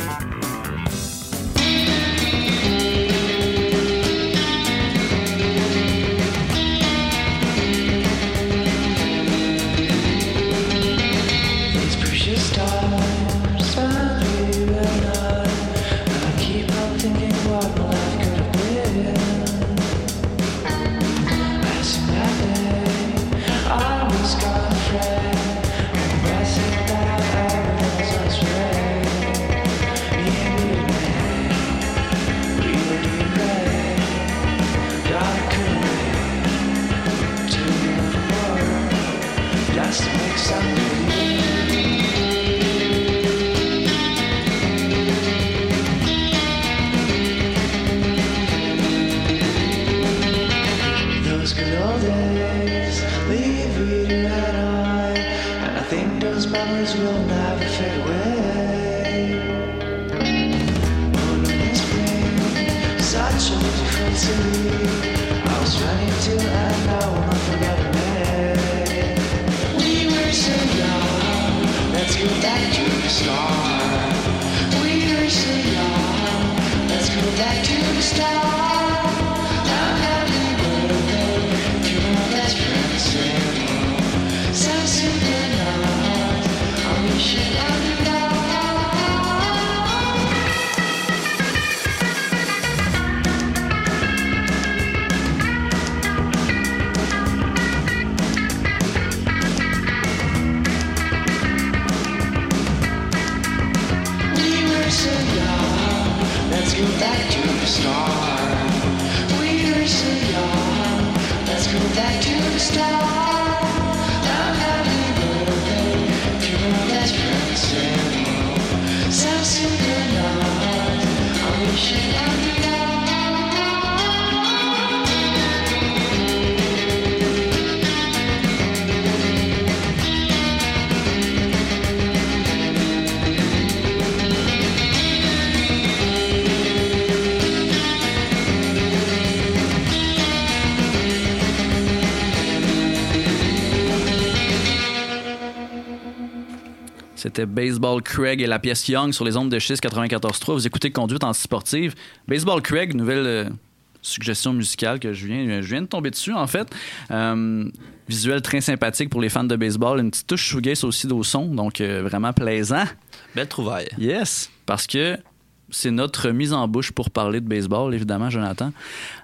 C'était Baseball Craig et la pièce Young sur les ondes de Chiz quatre-vingt-quatorze trois. Vous écoutez Conduite antisportive. Baseball Craig, nouvelle euh, suggestion musicale que je viens, je viens de tomber dessus, en fait. Euh, visuel très sympathique pour les fans de baseball. Une petite touche shoegaze aussi au son, donc euh, vraiment plaisant. Belle trouvaille. Yes, parce que c'est notre mise en bouche pour parler de baseball, évidemment, Jonathan.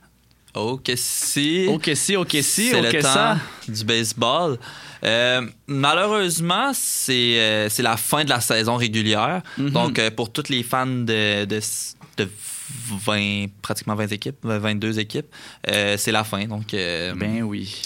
Ok, si. Ok, si, ok, si, c'est ok, le temps ça. du baseball. Euh, malheureusement, c'est, euh, c'est la fin de la saison régulière. Mm-hmm. Donc, euh, pour tous les fans de, de, de vingt, pratiquement vingt équipes, vingt-deux équipes, euh, c'est la fin. Donc, euh, ben oui.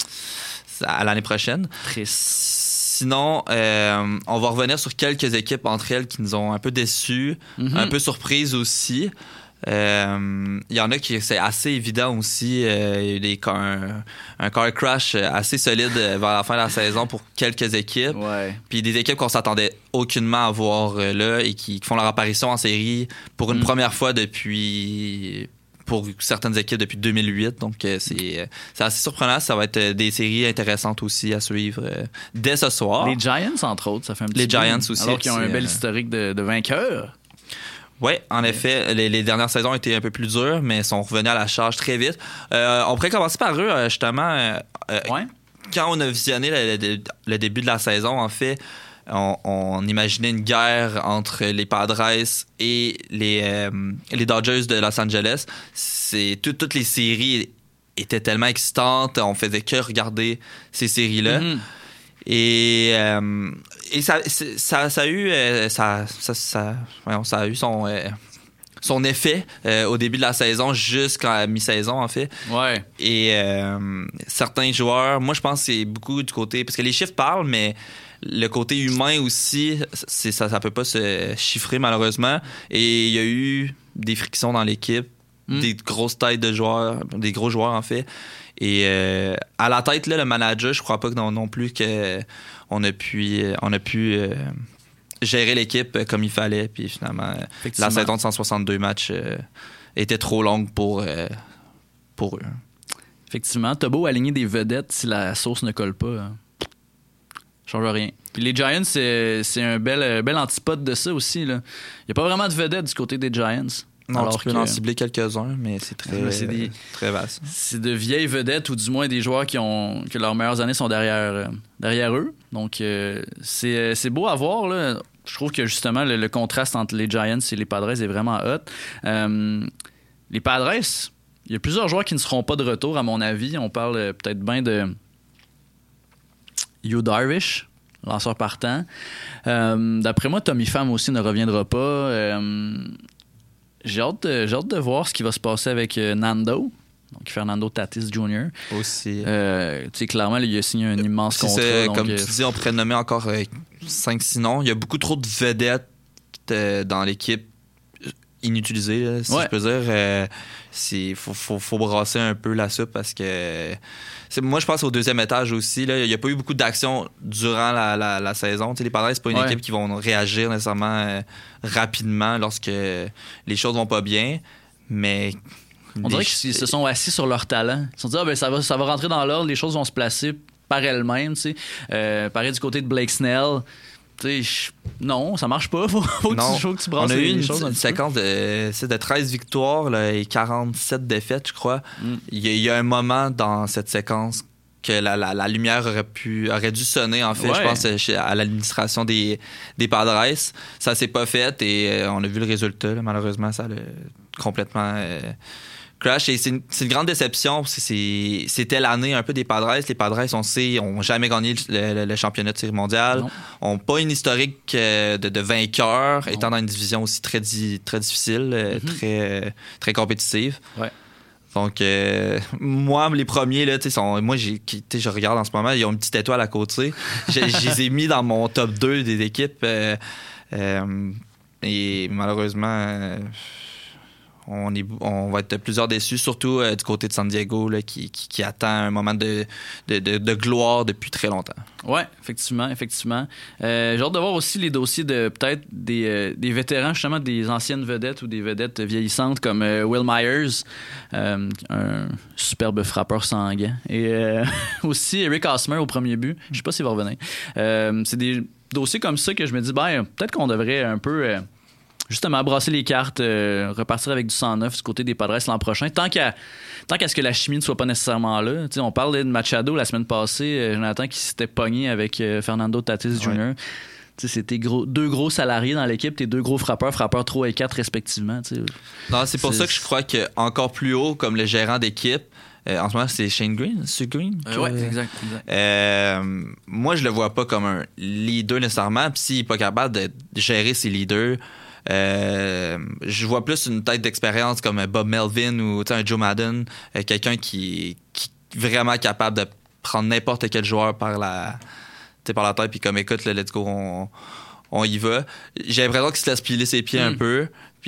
À l'année prochaine. Triste. Sinon, euh, on va revenir sur quelques équipes entre elles qui nous ont un peu déçus, mm-hmm. un peu surprises aussi. Il euh, y en a qui c'est assez évident aussi. Euh, il y a des, un, un car crash assez solide vers la fin de la saison pour quelques équipes. Ouais. Puis des équipes qu'on s'attendait aucunement à voir là et qui, qui font leur apparition en série pour une mm. première fois depuis... pour certaines équipes depuis deux mille huit. Donc, c'est, c'est assez surprenant. Ça va être des séries intéressantes aussi à suivre euh, dès ce soir. Les Giants, entre autres, ça fait un petit Les peu. Giants aussi. Alors qu'ils ont un bel euh... historique de, de vainqueurs. Oui, en effet, les, les dernières saisons étaient un peu plus dures, mais sont revenus à la charge très vite. Euh, on pourrait commencer par eux, justement. Euh, ouais. Quand on a visionné le, le, le début de la saison, en fait, on, on imaginait une guerre entre les Padres et les, euh, les Dodgers de Los Angeles. C'est, tout, toutes les séries étaient tellement excitantes, on faisait que regarder ces séries-là. Mm-hmm. Et, euh, et ça, ça, ça a eu, euh, ça, ça, ça, voyons, ça a eu son, euh, son effet euh, au début de la saison jusqu'à la mi-saison, en fait. Ouais. Et euh, certains joueurs, moi, je pense que c'est beaucoup du côté... Parce que les chiffres parlent, mais le côté humain aussi, c'est, ça ne peut pas se chiffrer, malheureusement. Et il y a eu des frictions dans l'équipe, mm. des grosses têtes de joueurs, des gros joueurs, en fait. Et euh, à la tête, là, le manager, je crois pas que non, non plus qu'on a pu... On a pu euh, gérer l'équipe comme il fallait, puis finalement, la saison de cent soixante-deux matchs euh, était trop longue pour, euh, pour eux. Effectivement, t'as beau aligner des vedettes, si la sauce ne colle pas, hein, change rien. Puis les Giants, c'est, c'est un bel, bel antipode de ça aussi. Il n'y a pas vraiment de vedettes du côté des Giants. Non, alors tu peux que, en cibler quelques-uns, mais c'est très, ouais, c'est des, très vaste. C'est de vieilles vedettes, ou du moins des joueurs qui ont que leurs meilleures années sont derrière, euh, derrière eux. Donc, euh, c'est, c'est beau à voir, là. Je trouve que justement, le, le contraste entre les Giants et les Padres est vraiment hot. Euh, les Padres, il y a plusieurs joueurs qui ne seront pas de retour, à mon avis. On parle euh, peut-être bien de Yu Darvish, lanceur partant. Euh, d'après moi, Tommy Pham aussi ne reviendra pas. Euh, j'ai, hâte de, j'ai hâte de voir ce qui va se passer avec euh, Nando. Donc, Fernando Tatis junior Aussi. Euh, tu sais, clairement, là, il a signé un immense c'est contrat. C'est, donc, comme euh, tu dis, on pourrait nommer encore euh, cinq six noms. Il y a beaucoup trop de vedettes euh, dans l'équipe inutilisées, là, si ouais. je peux dire. Il euh, faut, faut, faut brasser un peu la soupe parce que... C'est, moi, je pense au deuxième étage aussi. Il n'y a pas eu beaucoup d'action durant la, la, la saison. T'sais, les Padres, c'est pas une ouais. équipe qui vont réagir nécessairement euh, rapidement lorsque les choses vont pas bien. Mais... On dirait qu'ils se sont assis sur leur talent. Ils se sont dit, ah, ben, ça, va, ça va rentrer dans l'ordre, les choses vont se placer par elles-mêmes. Euh, pareil du côté de Blake Snell. Je... Non, ça marche pas. Faut, faut, non. Que, tu, faut que tu brasses On a eu les une, choses une séquence de, c'est de treize victoires là, et quarante-sept défaites, je crois. Mm. Il, y a, il y a un moment dans cette séquence que la, la, la lumière aurait, pu, aurait dû sonner, en fait, ouais. je pense, à l'administration des, des Padres. Ça s'est pas fait et on a vu le résultat. Là, malheureusement, ça a complètement... Euh, crash. Et c'est une, c'est une grande déception parce que c'est, c'était l'année un peu des Padres. Les Padres, on sait, n'ont jamais gagné le, le, le championnat de série mondiale. N'ont pas une historique de, de vainqueur, non. étant dans une division aussi très, di, très difficile, mm-hmm. très, très compétitive. Ouais. Donc, euh, moi, les premiers, là, sont, moi, j'ai, je regarde en ce moment, ils ont une petite étoile à côté. Je, je les ai mis dans mon top deux des équipes. Euh, euh, et malheureusement... Euh, On, est, on va être plusieurs déçus, surtout euh, du côté de San Diego, là, qui, qui, qui attend un moment de, de, de, de gloire depuis très longtemps. Oui, effectivement, effectivement. Euh, j'ai hâte de voir aussi les dossiers de peut-être des, euh, des vétérans, justement, des anciennes vedettes ou des vedettes vieillissantes comme euh, Will Myers, euh, un superbe frappeur sanguin. Et euh, aussi Eric Hosmer au premier but. Je sais pas s'il va revenir. Euh, c'est des dossiers comme ça que je me dis, ben, peut-être qu'on devrait un peu... Euh, justement, brasser les cartes, euh, repartir avec du cent neuf du côté des Padres l'an prochain, tant qu'à, tant qu'à ce que la chimie ne soit pas nécessairement là. T'sais, on parlait de Machado la semaine passée, euh, Jonathan qui s'était pogné avec euh, Fernando Tatis junior Ouais. T'sais, c'est tes gros, deux gros salariés dans l'équipe, tes deux gros frappeurs, frappeurs trois et quatre respectivement. T'sais. Non, c'est pour c'est... ça que je crois qu'encore plus haut, comme le gérant d'équipe, Euh, en ce moment, c'est Shane Green, c'est Green. Euh, oui, exact. exact. Euh, moi, je le vois pas comme un leader nécessairement. Puis s'il n'est pas capable de gérer ses leaders, euh, je vois plus une tête d'expérience comme Bob Melvin ou un Joe Madden, euh, quelqu'un qui, qui est vraiment capable de prendre n'importe quel joueur par la, par la tête. Puis comme, écoute, là, let's go, on, on y va. J'ai l'impression qu'il se laisse piler ses pieds mm. un peu.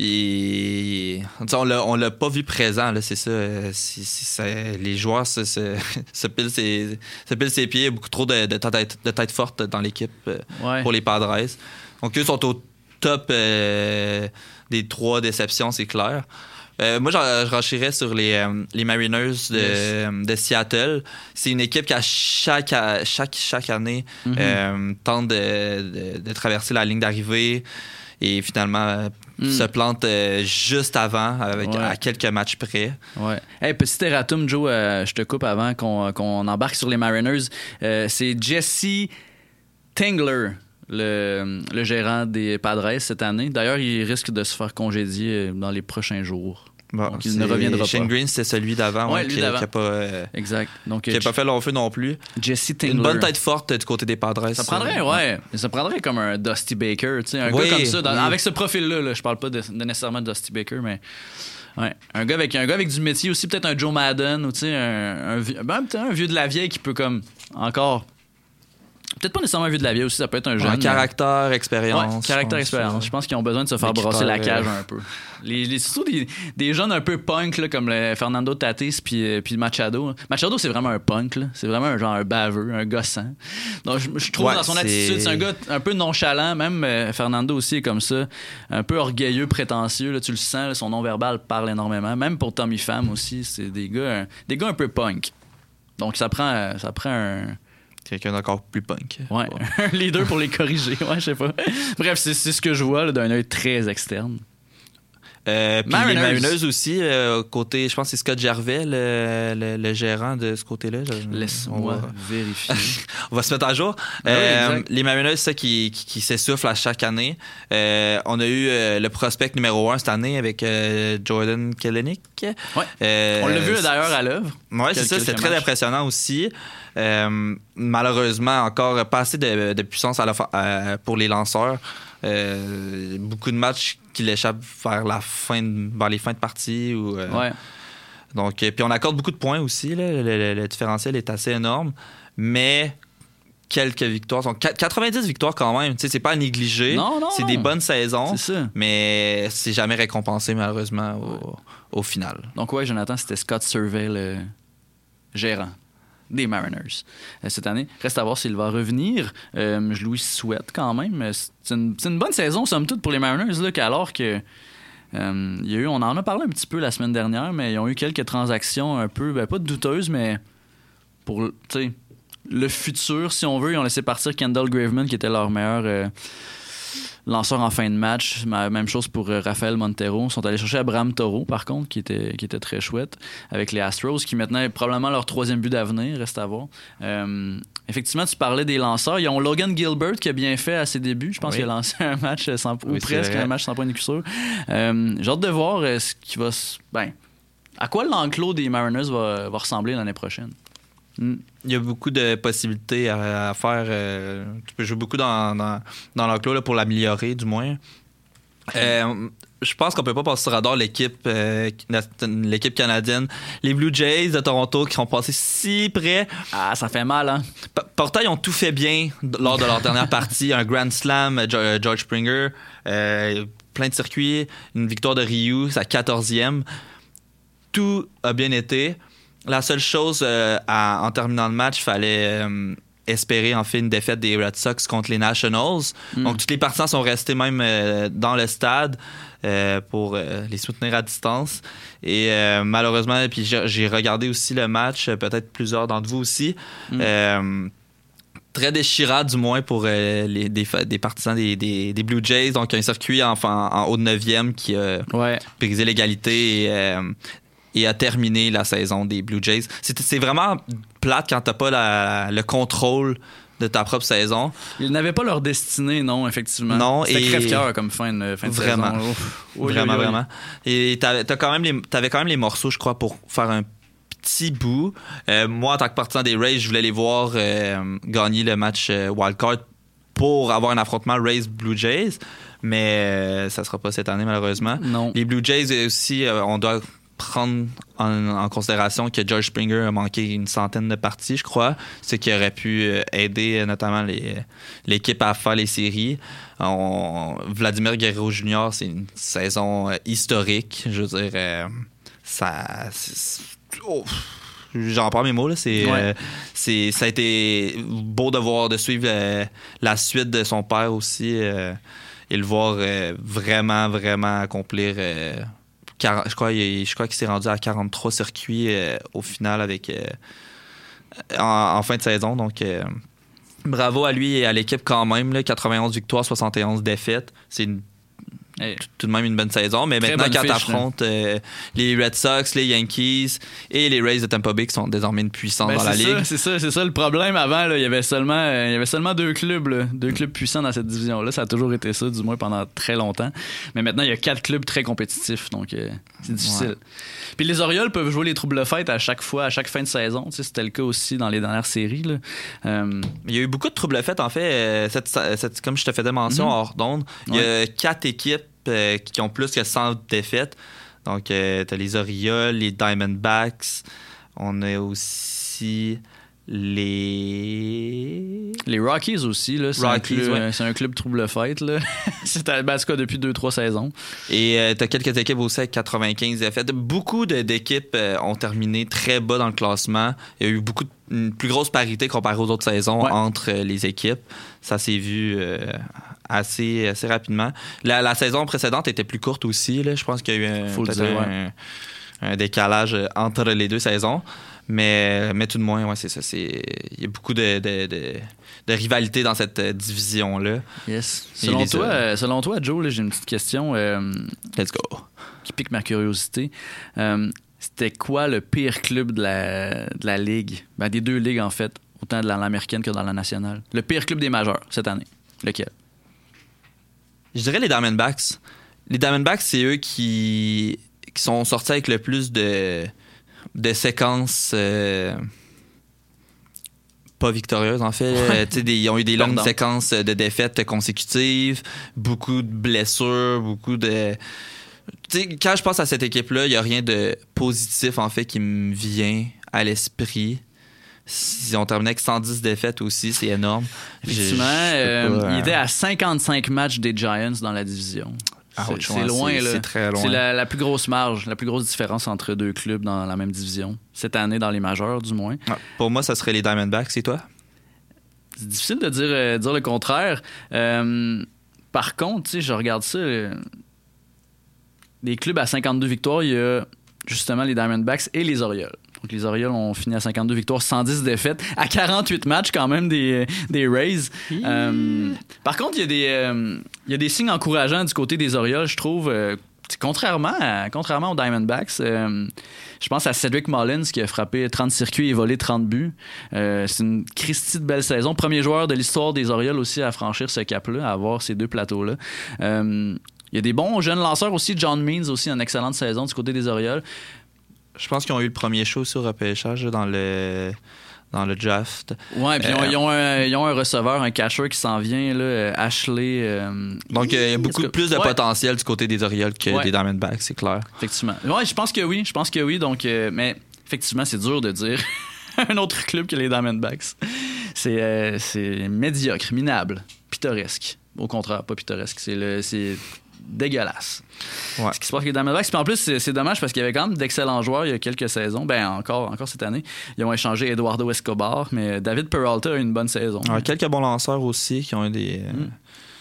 Puis, on l'a, on l'a pas vu présent, là, c'est ça. C'est, c'est, c'est, les joueurs se, se, se, pilent ses, se pilent ses pieds. Il y a beaucoup trop de, de, tête, de tête forte dans l'équipe ouais. pour les Padres. Donc, eux sont au top euh, des trois déceptions, c'est clair. Euh, moi, je renchirais sur les, euh, les Mariners de, yes. de Seattle. C'est une équipe qui, à chaque, à chaque, chaque année, mm-hmm. euh, tente de, de, de traverser la ligne d'arrivée. Et finalement, mm. se plante euh, juste avant, avec, ouais. à quelques matchs près. Ouais. Hey, petit erratum, Joe, euh, je te coupe avant qu'on, qu'on embarque sur les Mariners. Euh, c'est Jesse Tingler, le, le gérant des Padres cette année. D'ailleurs, il risque de se faire congédier dans les prochains jours. Bon, donc, il ne reviendra Shane pas. Green, c'était celui d'avant, ouais, ouais, lui qui d'avant. n'a pas, euh, exact. Donc, qui a euh, pas fait long feu non plus. Jesse Tingler. Une bonne tête forte du côté des Padres. Ça prendrait, euh, ouais. Ça prendrait comme un Dusty Baker, tu sais, un oui, gars comme ça. Dans, oui. Avec ce profil-là, là, je parle pas de, de nécessairement de Dusty Baker, mais ouais, un gars avec un gars avec du métier aussi, peut-être un Joe Madden ou tu sais un, un, vieux- ben, peut-être un vieux de la vieille qui peut comme encore. Peut-être pas nécessairement un vieux de la vieille aussi, ça peut être un jeune. Un caractère, mais... expérience. Ouais, caractère, expérience. Je pense qu'ils ont besoin de se faire des brasser la critères, cage euh, un peu. Les, les, surtout des, des jeunes un peu punk, là, comme le Fernando Tatis puis, puis Machado. Machado, c'est vraiment un punk. Là. C'est vraiment un genre un baveux, un gossant. Donc, je, je trouve Ouais, dans son c'est- attitude, c'est un gars un peu nonchalant. Même euh, Fernando aussi est comme ça. Un peu orgueilleux, prétentieux. Là, tu le sens, là, son non-verbal parle énormément. Même pour Tommy Pham aussi, c'est des gars, un, des gars un peu punk. Donc, ça prend, euh, ça prend un... Quelqu'un d'encore plus punk. Ouais, Bon. un leader pour les corriger. Ouais, je sais pas. Bref, c'est, c'est ce que je vois là, d'un œil très externe. Euh, puis Mariners. les Mariners aussi, euh, côté, je pense que c'est Scott Gervais, le, le, le gérant de ce côté-là. Je- Laisse-moi on va, vérifier. on va se mettre à jour. Ben oui, Euh, exact. les Mariners, c'est ça qui, qui, qui s'essouffle à chaque année. Euh, on a eu euh, le prospect numéro un cette année avec euh, Jordan Kelenic. Ouais. Euh, On l'a vu d'ailleurs à l'œuvre. Oui, c'est Quel- ça, c'était quelques très matchs. impressionnant aussi. Euh, malheureusement, encore pas assez de, de puissance à la fa- à- pour les lanceurs. Euh, beaucoup de matchs qui l'échappent vers la fin de, vers les fins de partie. Ou, euh, Ouais. donc, euh, puis on accorde beaucoup de points aussi. Là. Le, le- le différentiel est assez énorme. Mais quelques victoires. Donc, qua- quatre-vingt-dix victoires quand même. Tu sais, c'est pas à négliger. Non, non, c'est non. des bonnes saisons. C'est ça. Mais c'est jamais récompensé, malheureusement, au, au final. Donc, ouais, Jonathan, c'était Scott Survey, le gérant des Mariners euh, cette année. Reste à voir s'il va revenir. Euh, je lui souhaite quand même. Euh, C'est une, c'est une bonne saison, somme toute, pour les Mariners, là, qu'alors que. euh, il y a eu, on en a parlé un petit peu la semaine dernière, mais ils ont eu quelques transactions un peu, ben, pas douteuses, mais pour, tu sais, le futur, si on veut. Ils ont laissé partir Kendall Graveman, qui était leur meilleur euh, lanceur en fin de match. Ma- Même chose pour euh, Rafael Montero. Ils sont allés chercher Abraham Toro, par contre, qui était, qui était très chouette, avec les Astros, qui maintenant est probablement leur troisième but d'avenir, reste à voir. Euh, effectivement, tu parlais des lanceurs. Ils ont Logan Gilbert qui a bien fait à ses débuts. Je pense Oui. qu'il a lancé un match sans, ou Oui, c'est presque vrai. un match sans point de coup sûr. Euh, j'ai hâte de voir euh, ce qui va se... Ben, à quoi l'enclos des Mariners va, va ressembler l'année prochaine. Mm. Il y a beaucoup de possibilités à, à faire. euh, tu peux jouer beaucoup dans, dans, dans l'enclos là, pour l'améliorer, du moins. Euh, je pense qu'on peut pas passer sur radar l'équipe, euh, l'équipe canadienne. Les Blue Jays de Toronto qui sont passés si près. Ah, ça fait mal, hein? P- Pourtant, ils ont tout fait bien lors de leur dernière partie. Un Grand Slam, Jo- George Springer, euh, plein de circuits, une victoire de Ryu, sa quatorzième. Tout a bien été. La seule chose, euh, à- en terminant le match, il fallait euh, espérer en fait une défaite des Red Sox contre les Nationals. Mm. Donc, tous les partisans sont restés même euh, dans le stade euh, pour euh, les soutenir à distance. Et euh, malheureusement, puis j'ai, j'ai regardé aussi le match, euh, peut-être plusieurs d'entre vous aussi. Mm. Euh, très déchirant, du moins, pour euh, les, des, fa- des partisans des, des, des Blue Jays. Donc, un circuit en, en, en haut de neuvième qui a Ouais. brisé l'égalité et, euh, et a terminé la saison des Blue Jays. C'est, c'est vraiment plate quand t'as pas la- le contrôle de ta propre saison. Ils n'avaient pas leur destinée, non, effectivement. Non, C'était et- crève-cœur comme fin de, fin de Vraiment. saison. Ouf. Oui, Vraiment, oui, oui. vraiment. Et t'avais, t'as quand même les, t'avais quand même les morceaux, je crois, pour faire un petit bout. Euh, moi, en tant que partisan des Rays, je voulais les voir euh, gagner le match euh, wildcard pour avoir un affrontement Rays-Blue Jays, mais euh, ça sera pas cette année, malheureusement. Non. Les Blue Jays aussi, euh, on doit prendre en, en considération que George Springer a manqué une centaine de parties, je crois, ce qui aurait pu euh, aider euh, notamment les, l'équipe à faire les séries. On, Vladimir Guerrero junior, c'est une saison euh, historique. Je veux dire, euh, ça... c'est- oh, j'en prends mes mots, là. C'est, Ouais. euh, c'est, ça a été beau de voir, de suivre euh, la suite de son père aussi euh, et le voir euh, vraiment, vraiment accomplir... euh, quarante je crois, il, je crois qu'il s'est rendu à quarante-trois circuits euh, au final avec euh, en, en fin de saison. Donc, euh, bravo à lui et à l'équipe quand même. Là, quatre-vingt-onze victoires, soixante et onze défaites. C'est une Hey. Tout, tout de même une bonne saison. Mais Très maintenant, quand tu fiche, affrontes euh, les Red Sox, les Yankees et les Rays de Tampa Bay qui sont désormais une puissance ben, dans la ça, ligue. C'est ça, c'est ça le problème. Avant, là, il y avait seulement, euh, il y avait seulement deux clubs, là, deux clubs puissants dans cette division-là. Ça a toujours été ça, du moins pendant très longtemps. Mais maintenant, il y a quatre clubs très compétitifs, donc euh, c'est difficile. Ouais. Puis les Orioles peuvent jouer les troubles-fêtes à chaque fois, à chaque fin de saison. Tu sais, c'était le cas aussi dans les dernières séries. Là. Euh... Il y a eu beaucoup de troubles-fêtes, en fait. Euh, cette, cette, comme je te faisais mention mm-hmm. hors d'onde, il y a ouais. quatre équipes euh, qui ont plus que cent défaites. Donc, euh, t'as les Orioles, les Diamondbacks. On a aussi les... Les Rockies aussi. Là, c'est, Rockies, un club, ouais. c'est un club trouble-fête. Là. c'est à, ben, en tout cas depuis deux trois saisons. Et euh, t'as quelques équipes aussi avec quatre-vingt-quinze défaites. Beaucoup de, d'équipes euh, ont terminé très bas dans le classement. Il y a eu beaucoup de, une plus grosse parité comparée aux autres saisons ouais. entre euh, les équipes. Ça s'est vu... Euh, Assez, assez rapidement. La, la saison précédente était plus courte aussi. Là. Je pense qu'il y a eu un, Faut peut-être dire, un, ouais. un décalage entre les deux saisons. Mais, mais tout de moins, ouais, c'est ça. C'est, il y a beaucoup de, de, de, de rivalité dans cette division-là. Yes. Selon toi, euh, selon toi, Joe, là, j'ai une petite question. Euh, Let's go. Qui pique ma curiosité. Euh, c'était quoi le pire club de la, de la Ligue? Ben, des deux ligues, en fait. Autant dans l'américaine que dans la nationale. Le pire club des majeurs cette année. Lequel? Je dirais les Diamondbacks. Les Diamondbacks, c'est eux qui, qui sont sortis avec le plus de, de séquences euh, pas victorieuses, en fait. Ouais. Euh, des, ils ont eu des longues Pardon. séquences de défaites consécutives, beaucoup de blessures, beaucoup de... T'sais, quand je pense à cette équipe-là, il n'y a rien de positif, en fait, qui me vient à l'esprit. Ils ont terminé avec cent dix défaites aussi, c'est énorme. Effectivement, euh, pas, il était à cinquante-cinq matchs des Giants dans la division. Ah, c'est, c'est loin, c'est, là. C'est très loin. C'est la, la plus grosse marge, la plus grosse différence entre deux clubs dans la même division. Cette année, dans les majeurs, du moins. Ah, pour moi, ça serait les Diamondbacks, c'est toi? C'est difficile de dire, euh, dire le contraire. Euh, par contre, tu sais, je regarde ça. Euh, les clubs à cinquante-deux victoires, il y a justement les Diamondbacks et les Orioles. Donc, les Orioles ont fini à cinquante-deux victoires, cent dix défaites, à quarante-huit matchs quand même des, des Rays. Euh, par contre, il y a des, euh, il y a des signes encourageants du côté des Orioles, je trouve. Euh, contrairement, à, contrairement aux Diamondbacks, euh, je pense à Cedric Mullins qui a frappé trente circuits et volé trente buts. Euh, c'est une Christie de belle saison. Premier joueur de l'histoire des Orioles aussi à franchir ce cap-là, à avoir ces deux plateaux-là. Euh, il y a des bons jeunes lanceurs aussi. John Means aussi, une excellente saison du côté des Orioles. Je pense qu'ils ont eu le premier show sur repêchage dans le, dans le draft. Ouais, puis euh, ils, ont un, ils ont un receveur, un catcher qui s'en vient, là, Ashley. Euh, donc, il y a beaucoup que, plus de ouais. potentiel du côté des Orioles que ouais. des Diamondbacks, c'est clair. Effectivement. Ouais, je pense que oui. Je pense que oui. Donc, euh, mais effectivement, c'est dur de dire un autre club que les Diamondbacks. C'est, euh, c'est médiocre, minable, pittoresque. Au contraire, pas pittoresque. C'est le. C'est dégueulasse. Ouais. Ce qui se passe avec les Diamondbacks. Puis en plus, c'est, c'est dommage parce qu'il y avait quand même d'excellents joueurs il y a quelques saisons. Ben encore, encore cette année. Ils ont échangé Eduardo Escobar, mais David Peralta a eu une bonne saison. Ouais, quelques bons lanceurs aussi qui ont eu des, mm. euh,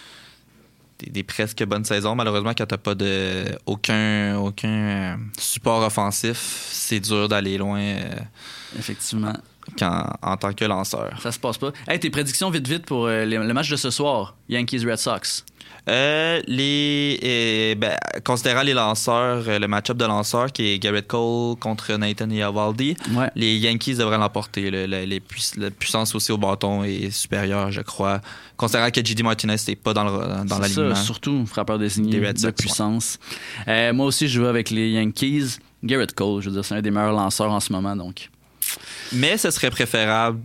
des, des presque bonnes saisons. Malheureusement, quand t'as pas de aucun, aucun euh, support offensif, c'est dur d'aller loin. Euh, Effectivement. Quand, en tant que lanceur. Ça se passe pas. Hey, tes prédictions vite vite pour euh, les, le match de ce soir, Yankees Red Sox. Euh, les, euh, ben, considérant les lanceurs, euh, le match-up de lanceurs qui est Garrett Cole contre Nathan Eovaldi, ouais. les Yankees devraient l'emporter. Le, le, les puiss- la puissance aussi au bâton est supérieure, je crois. Considérant que J D Martinez n'est pas dans, le, dans c'est l'alignement. Ça, surtout frappeur désigné de Sox, puissance. Ouais. Euh, moi aussi, je vais avec les Yankees. Garrett Cole, je veux dire, c'est un des meilleurs lanceurs en ce moment, donc. Mais ce serait préférable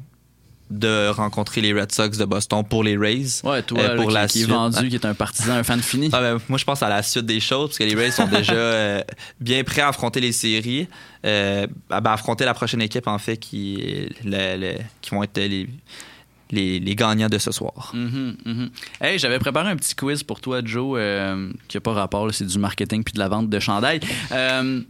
de rencontrer les Red Sox de Boston pour les Rays. Ouais, toi, euh, pour là, la qui, qui suite. est vendu, qui est un partisan, un fan fini. Ah, ben, moi, je pense à la suite des choses, parce que les Rays sont déjà euh, bien prêts à affronter les séries, euh, à, ben, affronter la prochaine équipe, en fait, qui, le, le, qui vont être les, les, les gagnants de ce soir. Mm-hmm, mm-hmm. Hey, j'avais préparé un petit quiz pour toi, Joe, euh, qui n'a pas rapport, là, c'est du marketing puis de la vente de chandail. Euh,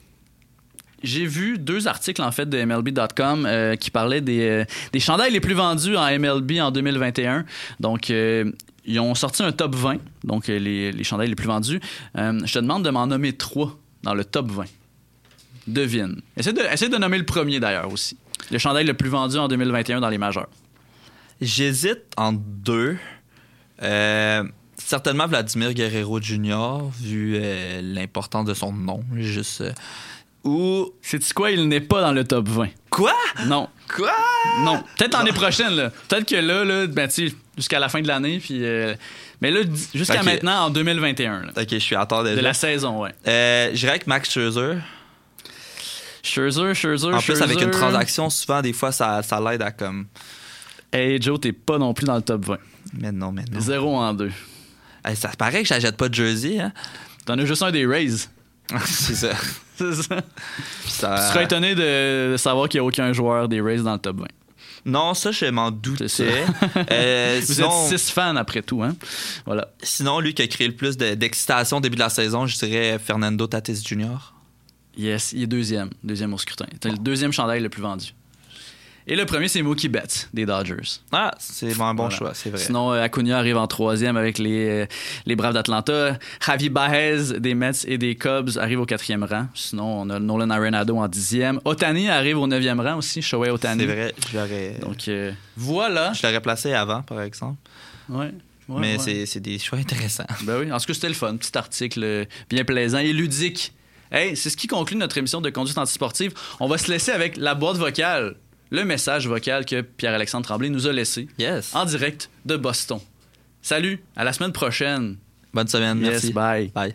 J'ai vu deux articles en fait de M L B point com euh, qui parlaient des, euh, des chandails les plus vendus en M L B en deux mille vingt et un. Donc, euh, ils ont sorti un top vingt, donc euh, les, les chandails les plus vendus. Euh, je te demande de m'en nommer trois dans le top vingt. Devine. Essaye de, essaye de nommer le premier d'ailleurs aussi. Le chandail le plus vendu en deux mille vingt et un dans les majeurs. J'hésite entre deux. Euh, certainement Vladimir Guerrero junior, vu euh, l'importance de son nom. Juste. Euh, ou. Sais-tu quoi? Il n'est pas dans le top vingt. Quoi? Non. Quoi? Non. Peut-être l'année prochaine, là. Peut-être que là, là ben, tu sais, jusqu'à la fin de l'année, puis. Euh, mais là, jusqu'à okay. maintenant, en deux mille vingt et un. Là. Ok, je suis à temps déjà. De la saison, ouais. Euh, je dirais que Max Scherzer. Scherzer, Scherzer, En plus, Scherzer. avec une transaction, souvent, des fois, ça, ça l'aide à comme. Hey, Joe, t'es pas non plus dans le top vingt. Mais non, mais non. Zéro en deux. Hey, ça paraît que j'achète pas de jersey, hein? T'en as juste un des Rays. C'est ça. C'est ça. ça. Tu serais étonné de savoir qu'il n'y a aucun joueur des Rays dans le top vingt. Non, ça, je m'en doutais. euh, Vous sinon, êtes six fans après tout, hein? Voilà. Sinon, lui qui a créé le plus de, d'excitation au début de la saison, je dirais Fernando Tatis junior Yes, il est deuxième. Deuxième au scrutin. C'est le deuxième chandail le plus vendu. Et le premier, c'est Mookie Betts, des Dodgers. Ah, c'est un bon voilà. choix, c'est vrai. Sinon, Acuna arrive en troisième avec les, les Braves d'Atlanta. Javi Baez des Mets et des Cubs arrive au quatrième rang. Sinon, on a Nolan Arenado en dixième. Ohtani arrive au neuvième rang aussi, Shohei Ohtani. C'est vrai, je l'aurais... Donc, euh, voilà. Je l'aurais placé avant, par exemple. Ouais. Ouais, Mais ouais. C'est, c'est des choix intéressants. Ben oui, en tout cas, c'était le fun. Petit article bien plaisant et ludique. Hey, c'est ce qui conclut notre émission de conduite antisportive. On va se laisser avec la boîte vocale. Le message vocal que Pierre-Alexandre Tremblay nous a laissé yes. en direct de Boston. Salut, à la semaine prochaine. Bonne semaine, yes, merci. Bye. Bye.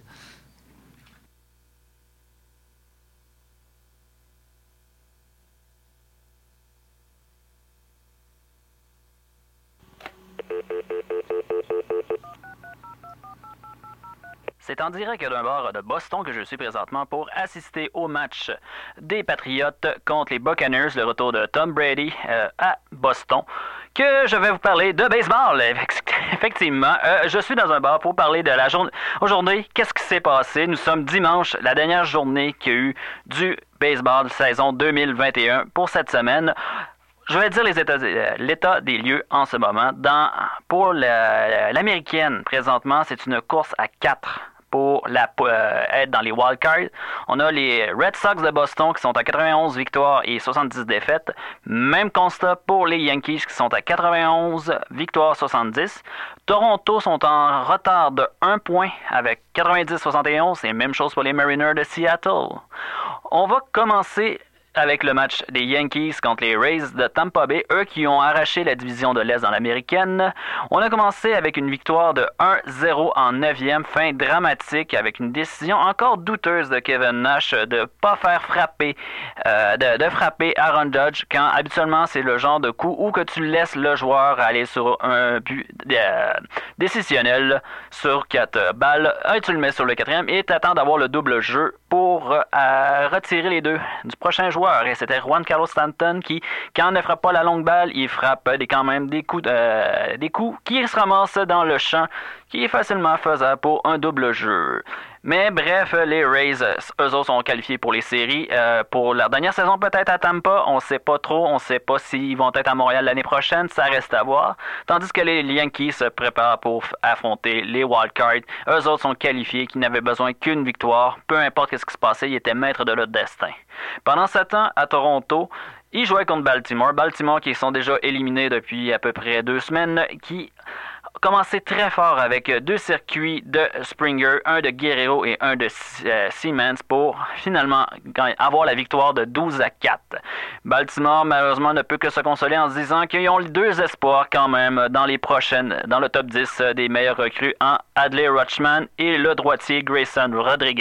C'est en direct d'un bar de Boston que je suis présentement pour assister au match des Patriots contre les Buccaneers, le retour de Tom Brady euh, à Boston, que je vais vous parler de baseball. Effectivement, euh, je suis dans un bar pour parler de la journée. Aujourd'hui, qu'est-ce qui s'est passé? Nous sommes dimanche, la dernière journée qu'il y a eu du baseball saison deux mille vingt et un pour cette semaine. Je vais dire les états, l'état des lieux en ce moment. Dans, pour la, l'américaine, présentement, c'est une course à quatre pour la, euh, être dans les wildcards. On a les Red Sox de Boston qui sont à quatre-vingt-onze victoires et soixante-dix défaites. Même constat pour les Yankees qui sont à quatre-vingt-onze victoires, soixante-dix. Toronto sont en retard de un point avec quatre-vingt-dix soixante et onze. Et même chose pour les Mariners de Seattle. On va commencer avec le match des Yankees contre les Rays de Tampa Bay, eux qui ont arraché la division de l'Est dans l'américaine. On a commencé avec une victoire de un zéro en neuvième, fin dramatique avec une décision encore douteuse de Kevin Nash de ne pas faire frapper, euh, de, de frapper Aaron Judge quand habituellement c'est le genre de coup où que tu laisses le joueur aller sur un but euh, décisionnel sur quatre balles, et tu le mets sur le quatrième et t'attends d'avoir le double jeu pour euh, retirer les deux du prochain joueur. Et c'était Juan Carlos Stanton qui, quand ne frappe pas la longue balle, il frappe des, quand même des coups, euh, des coups qui se ramassent dans le champ, qui est facilement faisable pour un double jeu. Mais bref, les Rays, eux autres sont qualifiés pour les séries. Euh, pour leur dernière saison peut-être à Tampa, on ne sait pas trop, on ne sait pas s'ils vont être à Montréal l'année prochaine, ça reste à voir. Tandis que les Yankees se préparent pour affronter les Wildcards. Eux autres sont qualifiés, qui n'avaient besoin qu'une victoire. Peu importe ce qui se passait, ils étaient maîtres de leur destin. Pendant ce temps, à Toronto, ils jouaient contre Baltimore. Baltimore qui sont déjà éliminés depuis à peu près deux semaines, qui commencé très fort avec deux circuits de Springer, un de Guerrero et un de euh, Siemens pour finalement avoir la victoire de douze à quatre. Baltimore, malheureusement, ne peut que se consoler en se disant qu'ils ont deux espoirs quand même dans les prochaines, dans le top dix des meilleurs recrues en Adley Rutschman et le droitier Grayson Rodriguez.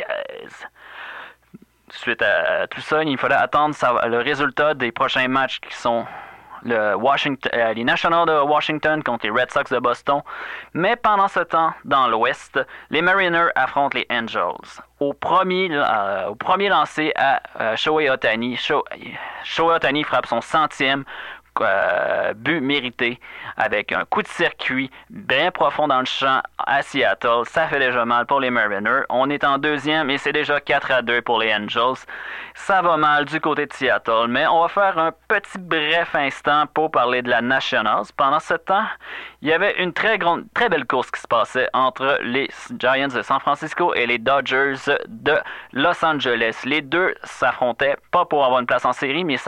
Suite à tout ça, il faudra attendre le résultat des prochains matchs qui sont le Washington, euh, les Nationals de Washington contre les Red Sox de Boston. Mais pendant ce temps, dans l'Ouest, les Mariners affrontent les Angels. Au premier, euh, au premier lancé à euh, Shohei Ohtani, Sho- Shohei Ohtani frappe son centième Euh, but mérité avec un coup de circuit bien profond dans le champ à Seattle. Ça fait déjà mal pour les Mariners. On est en deuxième et c'est déjà quatre à deux pour les Angels. Ça va mal du côté de Seattle, mais on va faire un petit bref instant pour parler de la Nationals. Pendant ce temps, il y avait une très grande, très belle course qui se passait entre les Giants de San Francisco et les Dodgers de Los Angeles. Les deux s'affrontaient pas pour avoir une place en série, mais savoir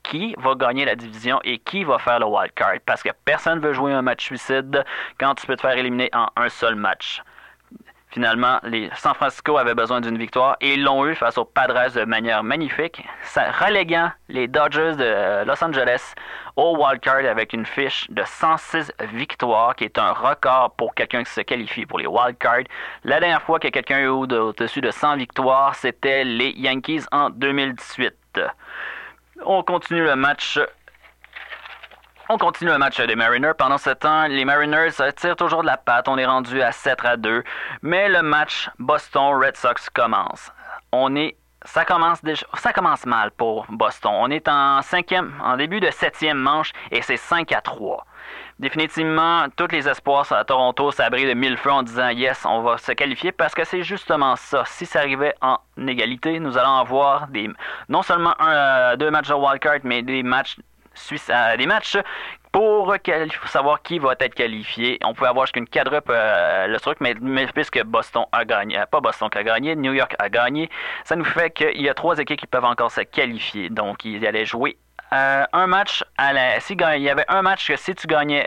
qui va gagner la division et qui va faire le wild card. Parce que personne ne veut jouer un match suicide quand tu peux te faire éliminer en un seul match. Finalement, les San Francisco avaient besoin d'une victoire et ils l'ont eu face aux Padres de manière magnifique, ça, reléguant les Dodgers de Los Angeles au wildcard avec une fiche de cent six victoires, qui est un record pour quelqu'un qui se qualifie pour les wildcards. La dernière fois que quelqu'un a eu au-dessus de cent victoires, c'était les Yankees en deux mille dix-huit. On continue le match... On continue le match des Mariners. Pendant ce temps, les Mariners tirent toujours de la patte. On est rendu à sept à deux. Mais le match Boston-Red Sox commence. On est, ça commence déjà, ça commence mal pour Boston. On est en cinquième, en début de septième manche et c'est cinq à trois. Définitivement, tous les espoirs à Toronto s'abrient de mille feux en disant « Yes, on va se qualifier » parce que c'est justement ça. Si ça arrivait en égalité, nous allons avoir des, non seulement un, euh, deux matchs de wildcard, mais des matchs Suisse, euh, des matchs pour qualif- savoir qui va être qualifié. On pouvait avoir jusqu'une quadruple euh, le truc, mais, mais puisque Boston a gagné, euh, pas Boston qui a gagné, New York a gagné, ça nous fait qu'il y a trois équipes qui peuvent encore se qualifier. Donc, ils allaient jouer euh, un match à la. Si il y avait un match que si tu gagnais